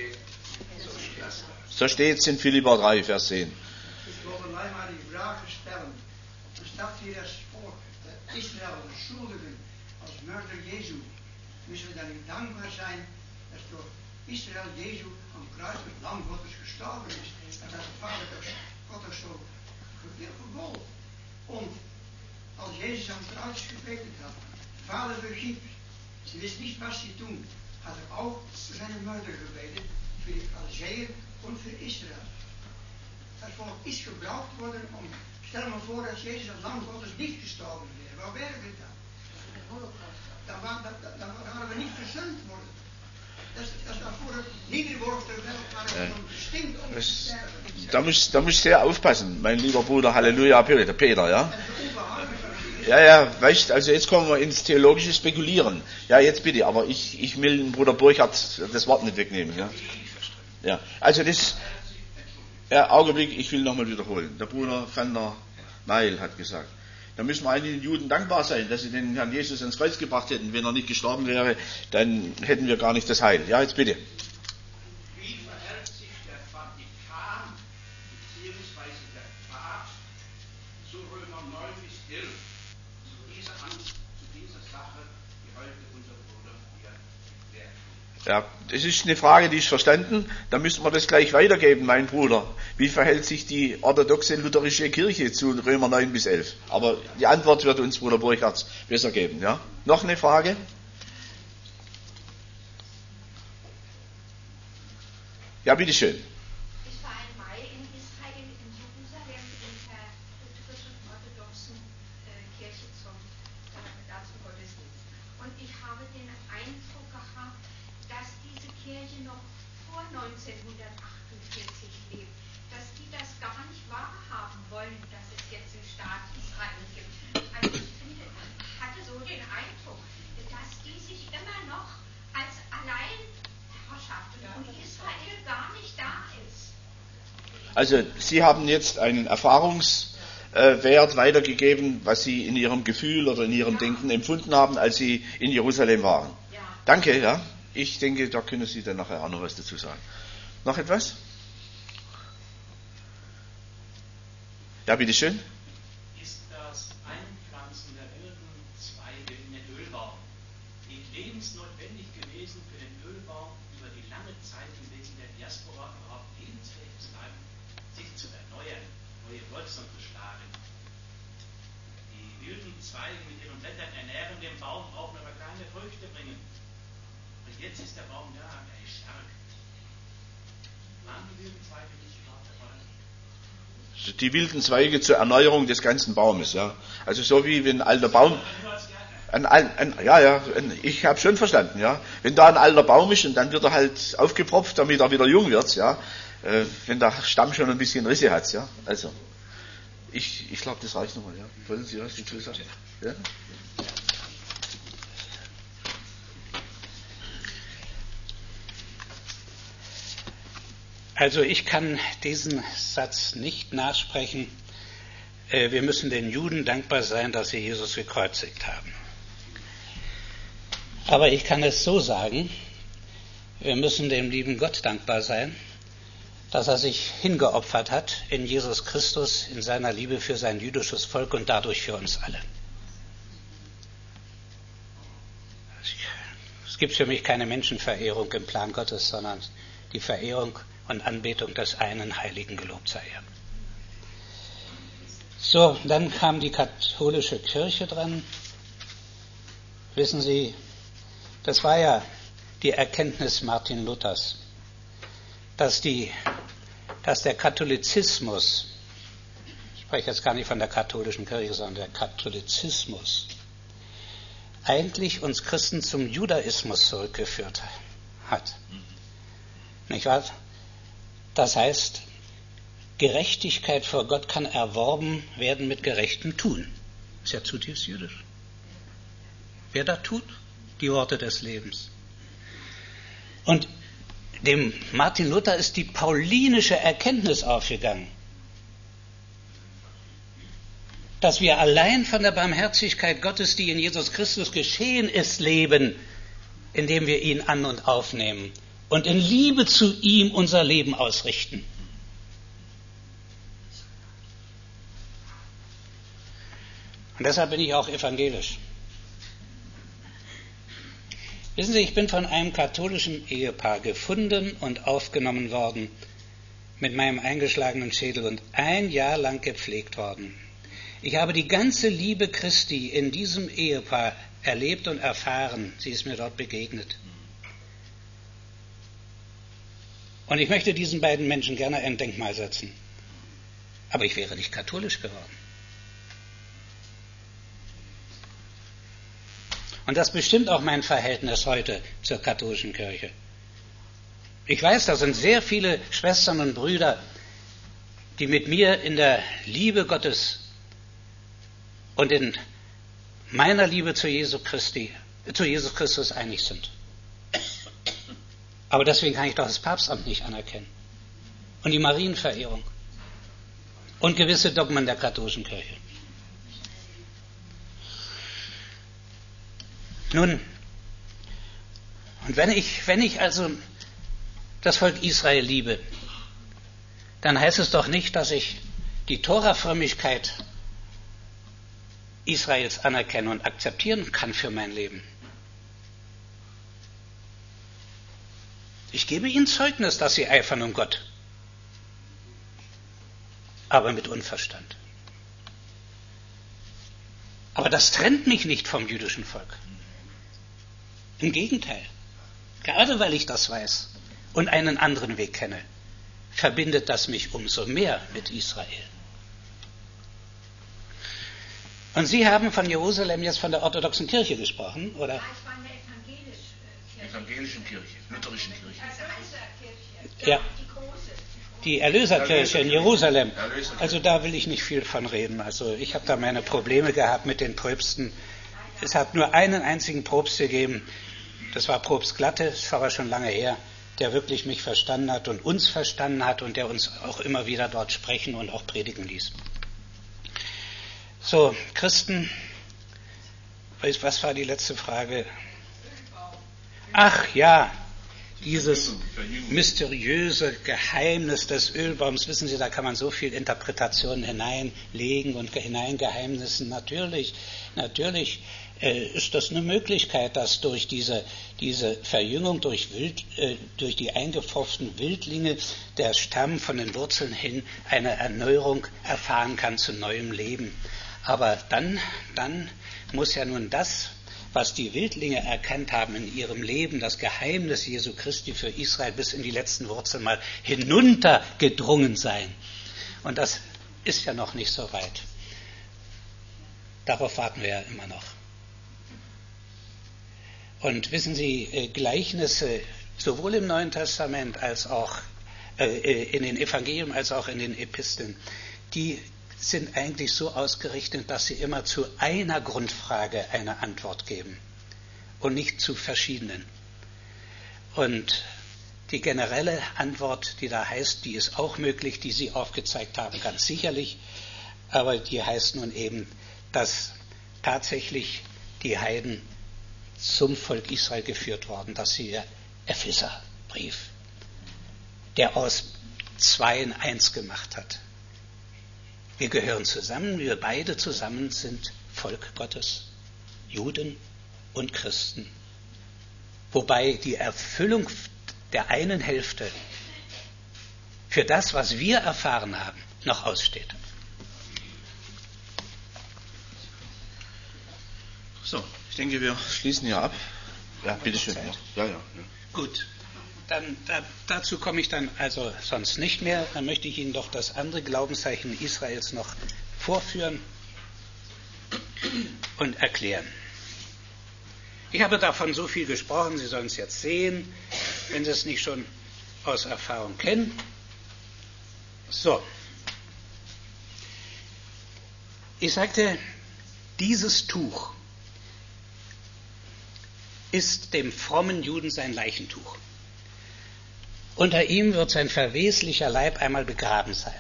so steht es in Philipper drei, Vers zehn. Ich wollte einmal die Frage stellen, statt wir das Volk Israel beschuldigen als Mörder Jesu, müssen wir dann nicht dankbar sein, dass durch Israel Jesu am Kreuz das Lamm Gottes gestorben ist. Und dass der Vater Gott auch so gewollt. Und als Jesus am Kreuz gebetet hat, Vater vergib, sie wissen nicht, was sie tun, hat er auch für seine Mörder gebetet, für die Pharisäer und für Israel. Das Volk ist gebraucht worden om, stel me voor dat Jezus het Lamm Gottes niet gestorben wäre. Waar wäre wir dann? Dan, wa- dan, dan, dan hadden we niet verzund worden. Dat is, dat is daarvoor het Niederwurf der Welt waren Ja. ja. bestimmt om te Das, sterben. da muss, da muss sehr aufpassen, mein lieber Bruder, Halleluja, Peter, Peter, ja. En de onbehagen Ja, ja, weißt, also jetzt kommen wir ins theologische Spekulieren. Ja, jetzt bitte, aber ich, ich will dem Bruder Burchardt das Wort nicht wegnehmen, ja. Ja, also das, ja, Augenblick, ich will nochmal wiederholen. Der Bruder van der Meil hat gesagt, da müssen wir eigentlich den Juden dankbar sein, dass sie den Herrn Jesus ins Kreuz gebracht hätten. Wenn er nicht gestorben wäre, dann hätten wir gar nicht das Heil. Ja, jetzt bitte. Wie verhält sich der Vatikan bzw. der Papst zu Römer neun bis elf, zu dieser, An- zu dieser Sache, die heute unser Bruder hier erklärt? Ja, das ist eine Frage, die ist verstanden. Da müssen wir das gleich weitergeben, mein Bruder. Wie verhält sich die orthodoxe lutherische Kirche zu Römer neun bis elf? Aber die Antwort wird uns Bruder Burchardt besser geben. Ja? Noch eine Frage? Ja, bitteschön. Ich war im Mai in Israel, in Jerusalem, in der lutherischen orthodoxen äh, Kirche zum, äh, da zum Gottesdienst. Und ich habe den Eindruck gehabt, dass diese Kirche noch vor neunzehnhundertachtundvierzig lebt, dass die das gar nicht wahrhaben wollen, dass es jetzt einen Staat Israel gibt. Also ich finde, hatte so den Eindruck, dass die sich immer noch als Alleinherrschaft und Israel gar nicht da ist. Also Sie haben jetzt einen Erfahrungswert weitergegeben, was Sie in Ihrem Gefühl oder in Ihrem Denken empfunden haben, als Sie in Jerusalem waren. Ja. Danke, ja. Ich denke, da können Sie dann nachher auch noch was dazu sagen. Noch etwas? Ja, bitteschön. Ist das Einpflanzen der wilden Zweige in den Ölbaum nicht lebensnotwendig gewesen für den Ölbaum über die lange Zeit im Wesen der Diaspora überhaupt lebensfähig zu bleiben, sich zu erneuern, neue Wurzeln zu schlagen? Die wilden Zweige mit ihren Blättern ernähren den Baum, brauchen aber keine Früchte bringen. Und jetzt ist der Baum da, er ist stark. Waren die wilden Zweige nicht überhaupt dabei? Die wilden Zweige zur Erneuerung des ganzen Baumes, ja. Also so wie wenn ein alter Baum, ein, ein, ein, ja, ja, ein, ich habe schon verstanden, ja. Wenn da ein alter Baum ist und dann wird er halt aufgepropft, damit er wieder jung wird, ja. Äh, wenn der Stamm schon ein bisschen Risse hat, ja. Also, ich, ich glaube, das reicht nochmal, ja. Wollen Sie was dazu sagen? Ja? Also ich kann diesen Satz nicht nachsprechen. Wir müssen den Juden dankbar sein, dass sie Jesus gekreuzigt haben. Aber ich kann es so sagen, wir müssen dem lieben Gott dankbar sein, dass er sich hingeopfert hat in Jesus Christus, in seiner Liebe für sein jüdisches Volk und dadurch für uns alle. Es gibt für mich keine Menschenverehrung im Plan Gottes, sondern die Verehrung und Anbetung des einen Heiligen, gelobt sei er. So, dann kam die katholische Kirche dran. Wissen Sie, das war ja die Erkenntnis Martin Luthers, dass, die, dass der Katholizismus, ich spreche jetzt gar nicht von der katholischen Kirche, sondern der Katholizismus, eigentlich uns Christen zum Judaismus zurückgeführt hat. Nicht wahr? Das heißt, Gerechtigkeit vor Gott kann erworben werden mit gerechtem Tun. Ist ja zutiefst jüdisch. Wer da tut, die Worte des Lebens. Und dem Martin Luther ist die paulinische Erkenntnis aufgegangen, dass wir allein von der Barmherzigkeit Gottes, die in Jesus Christus geschehen ist, leben, indem wir ihn an- und aufnehmen und in Liebe zu ihm unser Leben ausrichten. Und deshalb bin ich auch evangelisch. Wissen Sie, ich bin von einem katholischen Ehepaar gefunden und aufgenommen worden mit meinem eingeschlagenen Schädel und ein Jahr lang gepflegt worden. Ich habe die ganze Liebe Christi in diesem Ehepaar erlebt und erfahren. Sie ist mir dort begegnet. Und ich möchte diesen beiden Menschen gerne ein Denkmal setzen. Aber ich wäre nicht katholisch geworden. Und das bestimmt auch mein Verhältnis heute zur katholischen Kirche. Ich weiß, da sind sehr viele Schwestern und Brüder, die mit mir in der Liebe Gottes und in meiner Liebe zu Jesus Christi, zu Jesus Christus einig sind. Aber deswegen kann ich doch das Papstamt nicht anerkennen. Und die Marienverehrung. Und gewisse Dogmen der katholischen Kirche. Nun, und wenn ich, wenn ich also das Volk Israel liebe, dann heißt es doch nicht, dass ich die Tora-Frömmigkeit Israels anerkennen und akzeptieren kann für mein Leben. Ich gebe ihnen Zeugnis, dass sie eifern um Gott, aber mit Unverstand. Aber das trennt mich nicht vom jüdischen Volk. Im Gegenteil, gerade weil ich das weiß und einen anderen Weg kenne, verbindet das mich umso mehr mit Israel. Und Sie haben von Jerusalem jetzt von der orthodoxen Kirche gesprochen, oder? Ja, ich war in der evangelischen Kirche. Evangelischen Kirche, lutherischen Kirche. Erlöserkirche. Ja. Die große. Die Erlöserkirche in Jerusalem. Also da will ich nicht viel von reden. Also ich habe da meine Probleme gehabt mit den Pröpsten. Es hat nur einen einzigen Propst gegeben, das war Propst Glatte, das war aber schon lange her, der wirklich mich verstanden hat und uns verstanden hat und der uns auch immer wieder dort sprechen und auch predigen ließ. So, Christen, was war die letzte Frage? Ach ja, dieses mysteriöse Geheimnis des Ölbaums, wissen Sie, da kann man so viel Interpretation hineinlegen und hineingeheimnissen. Natürlich, natürlich äh, ist das eine Möglichkeit, dass durch diese, diese Verjüngung, durch, Wild, äh, durch die eingepfropften Wildlinge der Stamm von den Wurzeln hin eine Erneuerung erfahren kann zu neuem Leben. Aber dann, dann muss ja nun das, was die Wildlinge erkannt haben in ihrem Leben, das Geheimnis Jesu Christi für Israel bis in die letzten Wurzeln mal hinuntergedrungen sein. Und das ist ja noch nicht so weit. Darauf warten wir ja immer noch. Und wissen Sie, Gleichnisse sowohl im Neuen Testament als auch in den Evangelien als auch in den Episteln, die sind eigentlich so ausgerichtet, dass sie immer zu einer Grundfrage eine Antwort geben und nicht zu verschiedenen. Und die generelle Antwort, die da heißt, die ist auch möglich, die Sie aufgezeigt haben, ganz sicherlich. Aber die heißt nun eben, dass tatsächlich die Heiden zum Volk Israel geführt worden, dass sie der Epheserbrief, der aus Zweien eins gemacht hat. Wir gehören zusammen, wir beide zusammen sind Volk Gottes, Juden und Christen. Wobei die Erfüllung der einen Hälfte für das, was wir erfahren haben, noch aussteht. So, ich denke, wir schließen hier ab. Ja, bitteschön. Ja, ja, ja. Gut, dann da, dazu komme ich dann also sonst nicht mehr. Dann möchte ich Ihnen doch das andere Glaubenszeichen Israels noch vorführen und erklären. Ich habe davon so viel gesprochen, Sie sollen es jetzt sehen, wenn Sie es nicht schon aus Erfahrung kennen. So. Ich sagte, dieses Tuch ist dem frommen Juden sein Leichentuch. Unter ihm wird sein verweslicher Leib einmal begraben sein.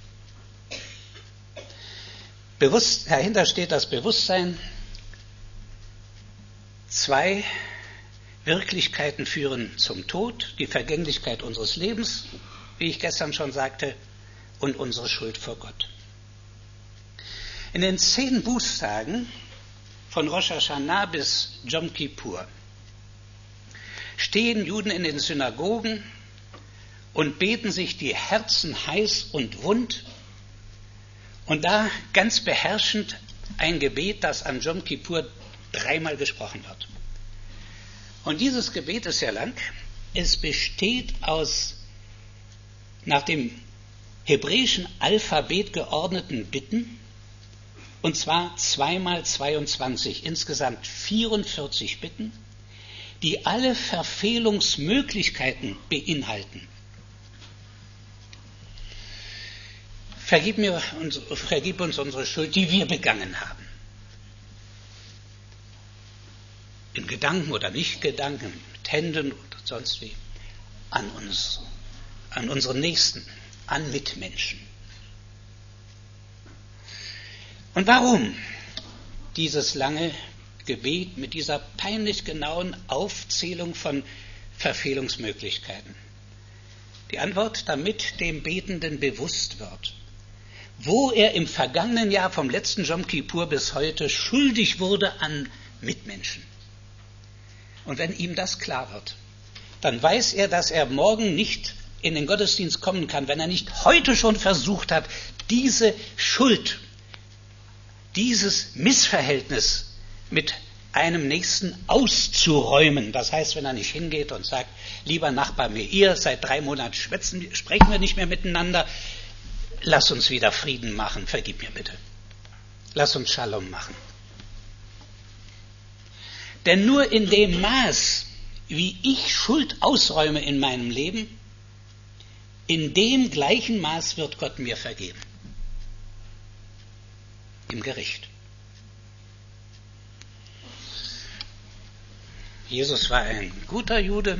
Bewusst, dahinter steht das Bewusstsein, zwei Wirklichkeiten führen zum Tod, die Vergänglichkeit unseres Lebens, wie ich gestern schon sagte, und unsere Schuld vor Gott. In den zehn Bußtagen von Rosh Hashanah bis Jom Kippur stehen Juden in den Synagogen und beten sich die Herzen heiß und wund und da ganz beherrschend ein Gebet, das an Jom Kippur dreimal gesprochen wird. Und dieses Gebet ist sehr lang. Es besteht aus nach dem hebräischen Alphabet geordneten Bitten, und zwar zweimal zweiundzwanzig, insgesamt vierundvierzig Bitten, die alle Verfehlungsmöglichkeiten beinhalten. Vergib mir und vergib uns unsere Schuld, die wir begangen haben. In Gedanken oder Nicht-Gedanken, mit Händen oder sonst wie, an uns, an unseren Nächsten, an Mitmenschen. Und warum dieses lange Gebet mit dieser peinlich genauen Aufzählung von Verfehlungsmöglichkeiten? Die Antwort, damit dem Betenden bewusst wird, wo er im vergangenen Jahr vom letzten Jom Kippur bis heute schuldig wurde an Mitmenschen. Und wenn ihm das klar wird, dann weiß er, dass er morgen nicht in den Gottesdienst kommen kann, wenn er nicht heute schon versucht hat, diese Schuld, dieses Missverhältnis mit einem Nächsten auszuräumen. Das heißt, wenn er nicht hingeht und sagt, lieber Nachbar, mir ihr, seit drei Monaten schwätzen, sprechen wir nicht mehr miteinander, lass uns wieder Frieden machen, vergib mir bitte. Lass uns Shalom machen. Denn nur in dem Maß, wie ich Schuld ausräume in meinem Leben, in dem gleichen Maß wird Gott mir vergeben. Im Gericht. Jesus war ein guter Jude,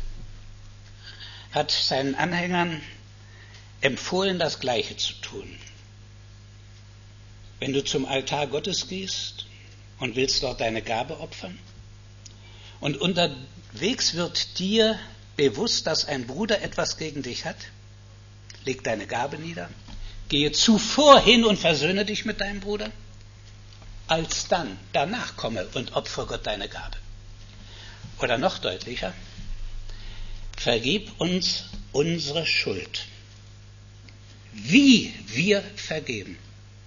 hat seinen Anhängern empfohlen, das Gleiche zu tun. Wenn du zum Altar Gottes gehst und willst dort deine Gabe opfern, und unterwegs wird dir bewusst, dass ein Bruder etwas gegen dich hat, leg deine Gabe nieder, gehe zuvor hin und versöhne dich mit deinem Bruder, alsdann danach komme und opfere Gott deine Gabe. Oder noch deutlicher, vergib uns unsere Schuld, wie wir vergeben.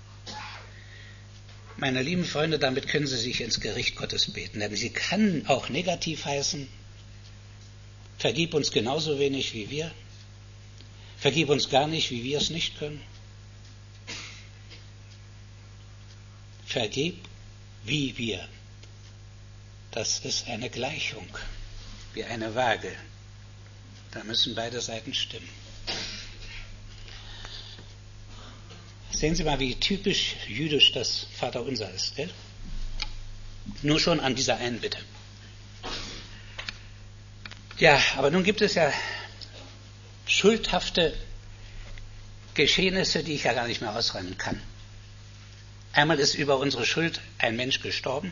Meine lieben Freunde, damit können Sie sich ins Gericht Gottes beten, denn sie kann auch negativ heißen, vergib uns genauso wenig wie wir, vergib uns gar nicht, wie wir es nicht können. Vergib, wie wir. Das ist eine Gleichung, wie eine Waage. Da müssen beide Seiten stimmen. Sehen Sie mal, wie typisch jüdisch das Vaterunser ist, gell? Nur schon an dieser einen Bitte. Ja, aber nun gibt es ja schuldhafte Geschehnisse, die ich ja gar nicht mehr ausräumen kann. Einmal ist über unsere Schuld ein Mensch gestorben.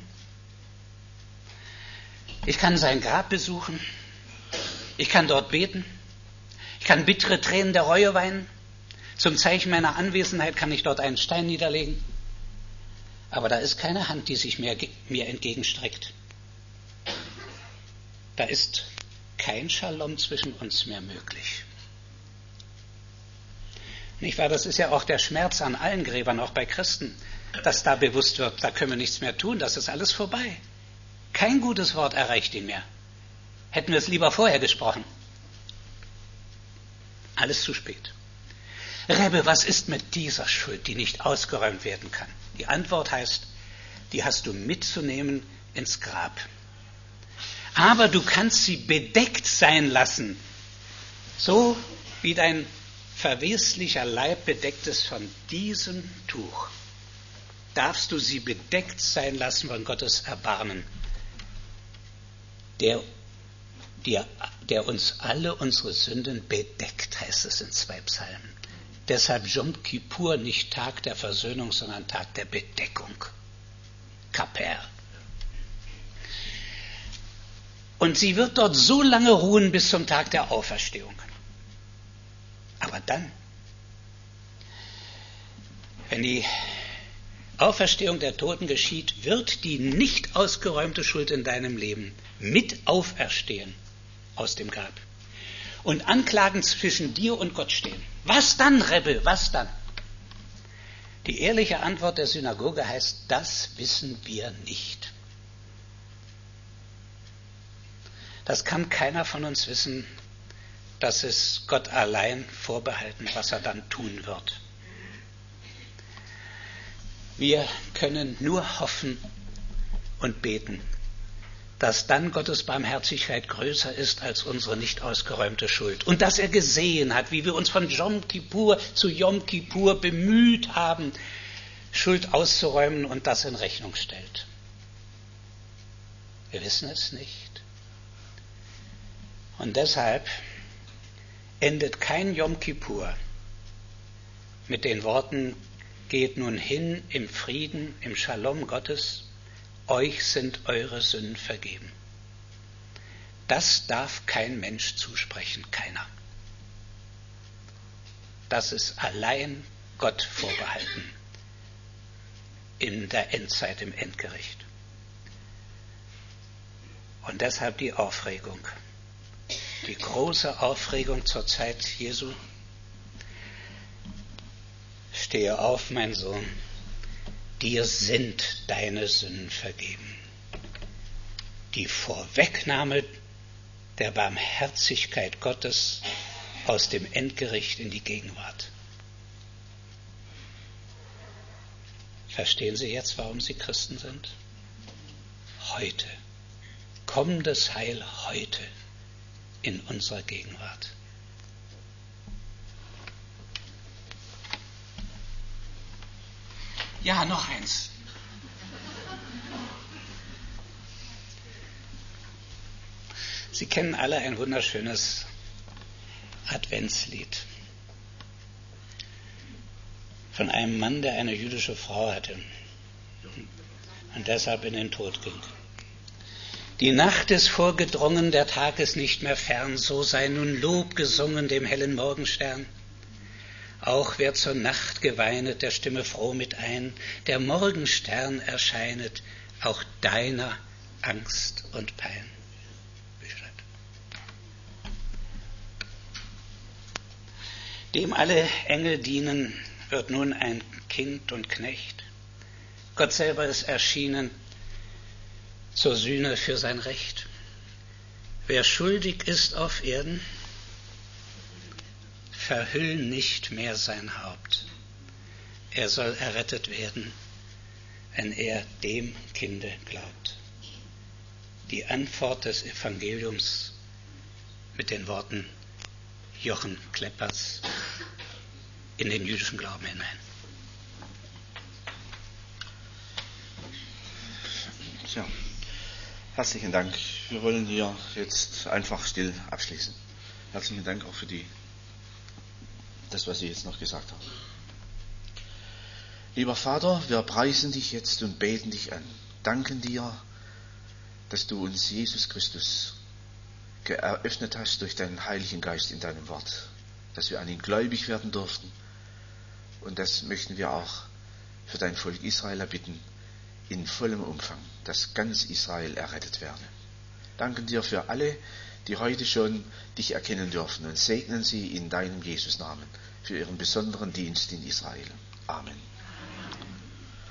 Ich kann sein Grab besuchen. Ich kann dort beten. Ich kann bittere Tränen der Reue weinen. Zum Zeichen meiner Anwesenheit kann ich dort einen Stein niederlegen. Aber da ist keine Hand, die sich mir, mir entgegenstreckt. Da ist kein Shalom zwischen uns mehr möglich. Nicht wahr? Das ist ja auch der Schmerz an allen Gräbern, auch bei Christen, dass da bewusst wird, da können wir nichts mehr tun, das ist alles vorbei. Kein gutes Wort erreicht ihn mehr. Hätten wir es lieber vorher gesprochen. Alles zu spät. Rebbe, was ist mit dieser Schuld, die nicht ausgeräumt werden kann? Die Antwort heißt, die hast du mitzunehmen ins Grab. Aber du kannst sie bedeckt sein lassen, so wie dein verweslicher Leib bedeckt ist von diesem Tuch. Darfst du sie bedeckt sein lassen von Gottes Erbarmen, der, der, der uns alle unsere Sünden bedeckt, heißt es in zwei Psalmen. Deshalb Yom Kippur nicht Tag der Versöhnung, sondern Tag der Bedeckung. Kaper. Und sie wird dort so lange ruhen bis zum Tag der Auferstehung. Aber dann, wenn die Auferstehung der Toten geschieht, wird die nicht ausgeräumte Schuld in deinem Leben mit auferstehen aus dem Grab und anklagend zwischen dir und Gott stehen. Was dann, Rebbe, was dann? Die ehrliche Antwort der Synagoge heißt, das wissen wir nicht. Das kann keiner von uns wissen. Das ist Gott allein vorbehalten, was er dann tun wird. Wir können nur hoffen und beten, dass dann Gottes Barmherzigkeit größer ist als unsere nicht ausgeräumte Schuld. Und dass er gesehen hat, wie wir uns von Yom Kippur zu Yom Kippur bemüht haben, Schuld auszuräumen und das in Rechnung stellt. Wir wissen es nicht. Und deshalb endet kein Yom Kippur mit den Worten, geht nun hin im Frieden, im Shalom Gottes, euch sind eure Sünden vergeben. Das darf kein Mensch zusprechen, keiner. Das ist allein Gott vorbehalten in der Endzeit, im Endgericht. Und deshalb die Aufregung. Die große Aufregung zur Zeit Jesu. Stehe auf, mein Sohn, dir sind deine Sünden vergeben. Die Vorwegnahme der Barmherzigkeit Gottes aus dem Endgericht in die Gegenwart. Verstehen Sie jetzt, warum Sie Christen sind? Heute. Kommendes Heil heute. In unserer Gegenwart. Ja, noch eins. Sie kennen alle ein wunderschönes Adventslied von einem Mann, der eine jüdische Frau hatte und deshalb in den Tod ging. Die Nacht ist vorgedrungen, der Tag ist nicht mehr fern, so sei nun Lob gesungen dem hellen Morgenstern. Auch wer zur Nacht geweinet, der stimme froh mit ein, der Morgenstern erscheinet, auch deiner Angst und Pein. Dem alle Engel dienen, wird nun ein Kind und Knecht. Gott selber ist erschienen, zur Sühne für sein Recht. Wer schuldig ist auf Erden, verhüll nicht mehr sein Haupt. Er soll errettet werden, wenn er dem Kinde glaubt. Die Antwort des Evangeliums mit den Worten Jochen Klepperts in den jüdischen Glauben hinein. Tja. Herzlichen Dank. Wir wollen hier jetzt einfach still abschließen. Herzlichen Dank auch für die das, was Sie jetzt noch gesagt haben. Lieber Vater, wir preisen dich jetzt und beten dich an. Danken dir, dass du uns Jesus Christus eröffnet hast durch deinen Heiligen Geist in deinem Wort, dass wir an ihn gläubig werden durften. Und das möchten wir auch für dein Volk Israel erbitten, in vollem Umfang, dass ganz Israel errettet werde. Danken dir für alle, die heute schon dich erkennen dürfen, und segnen sie in deinem Jesus-Namen für ihren besonderen Dienst in Israel. Amen.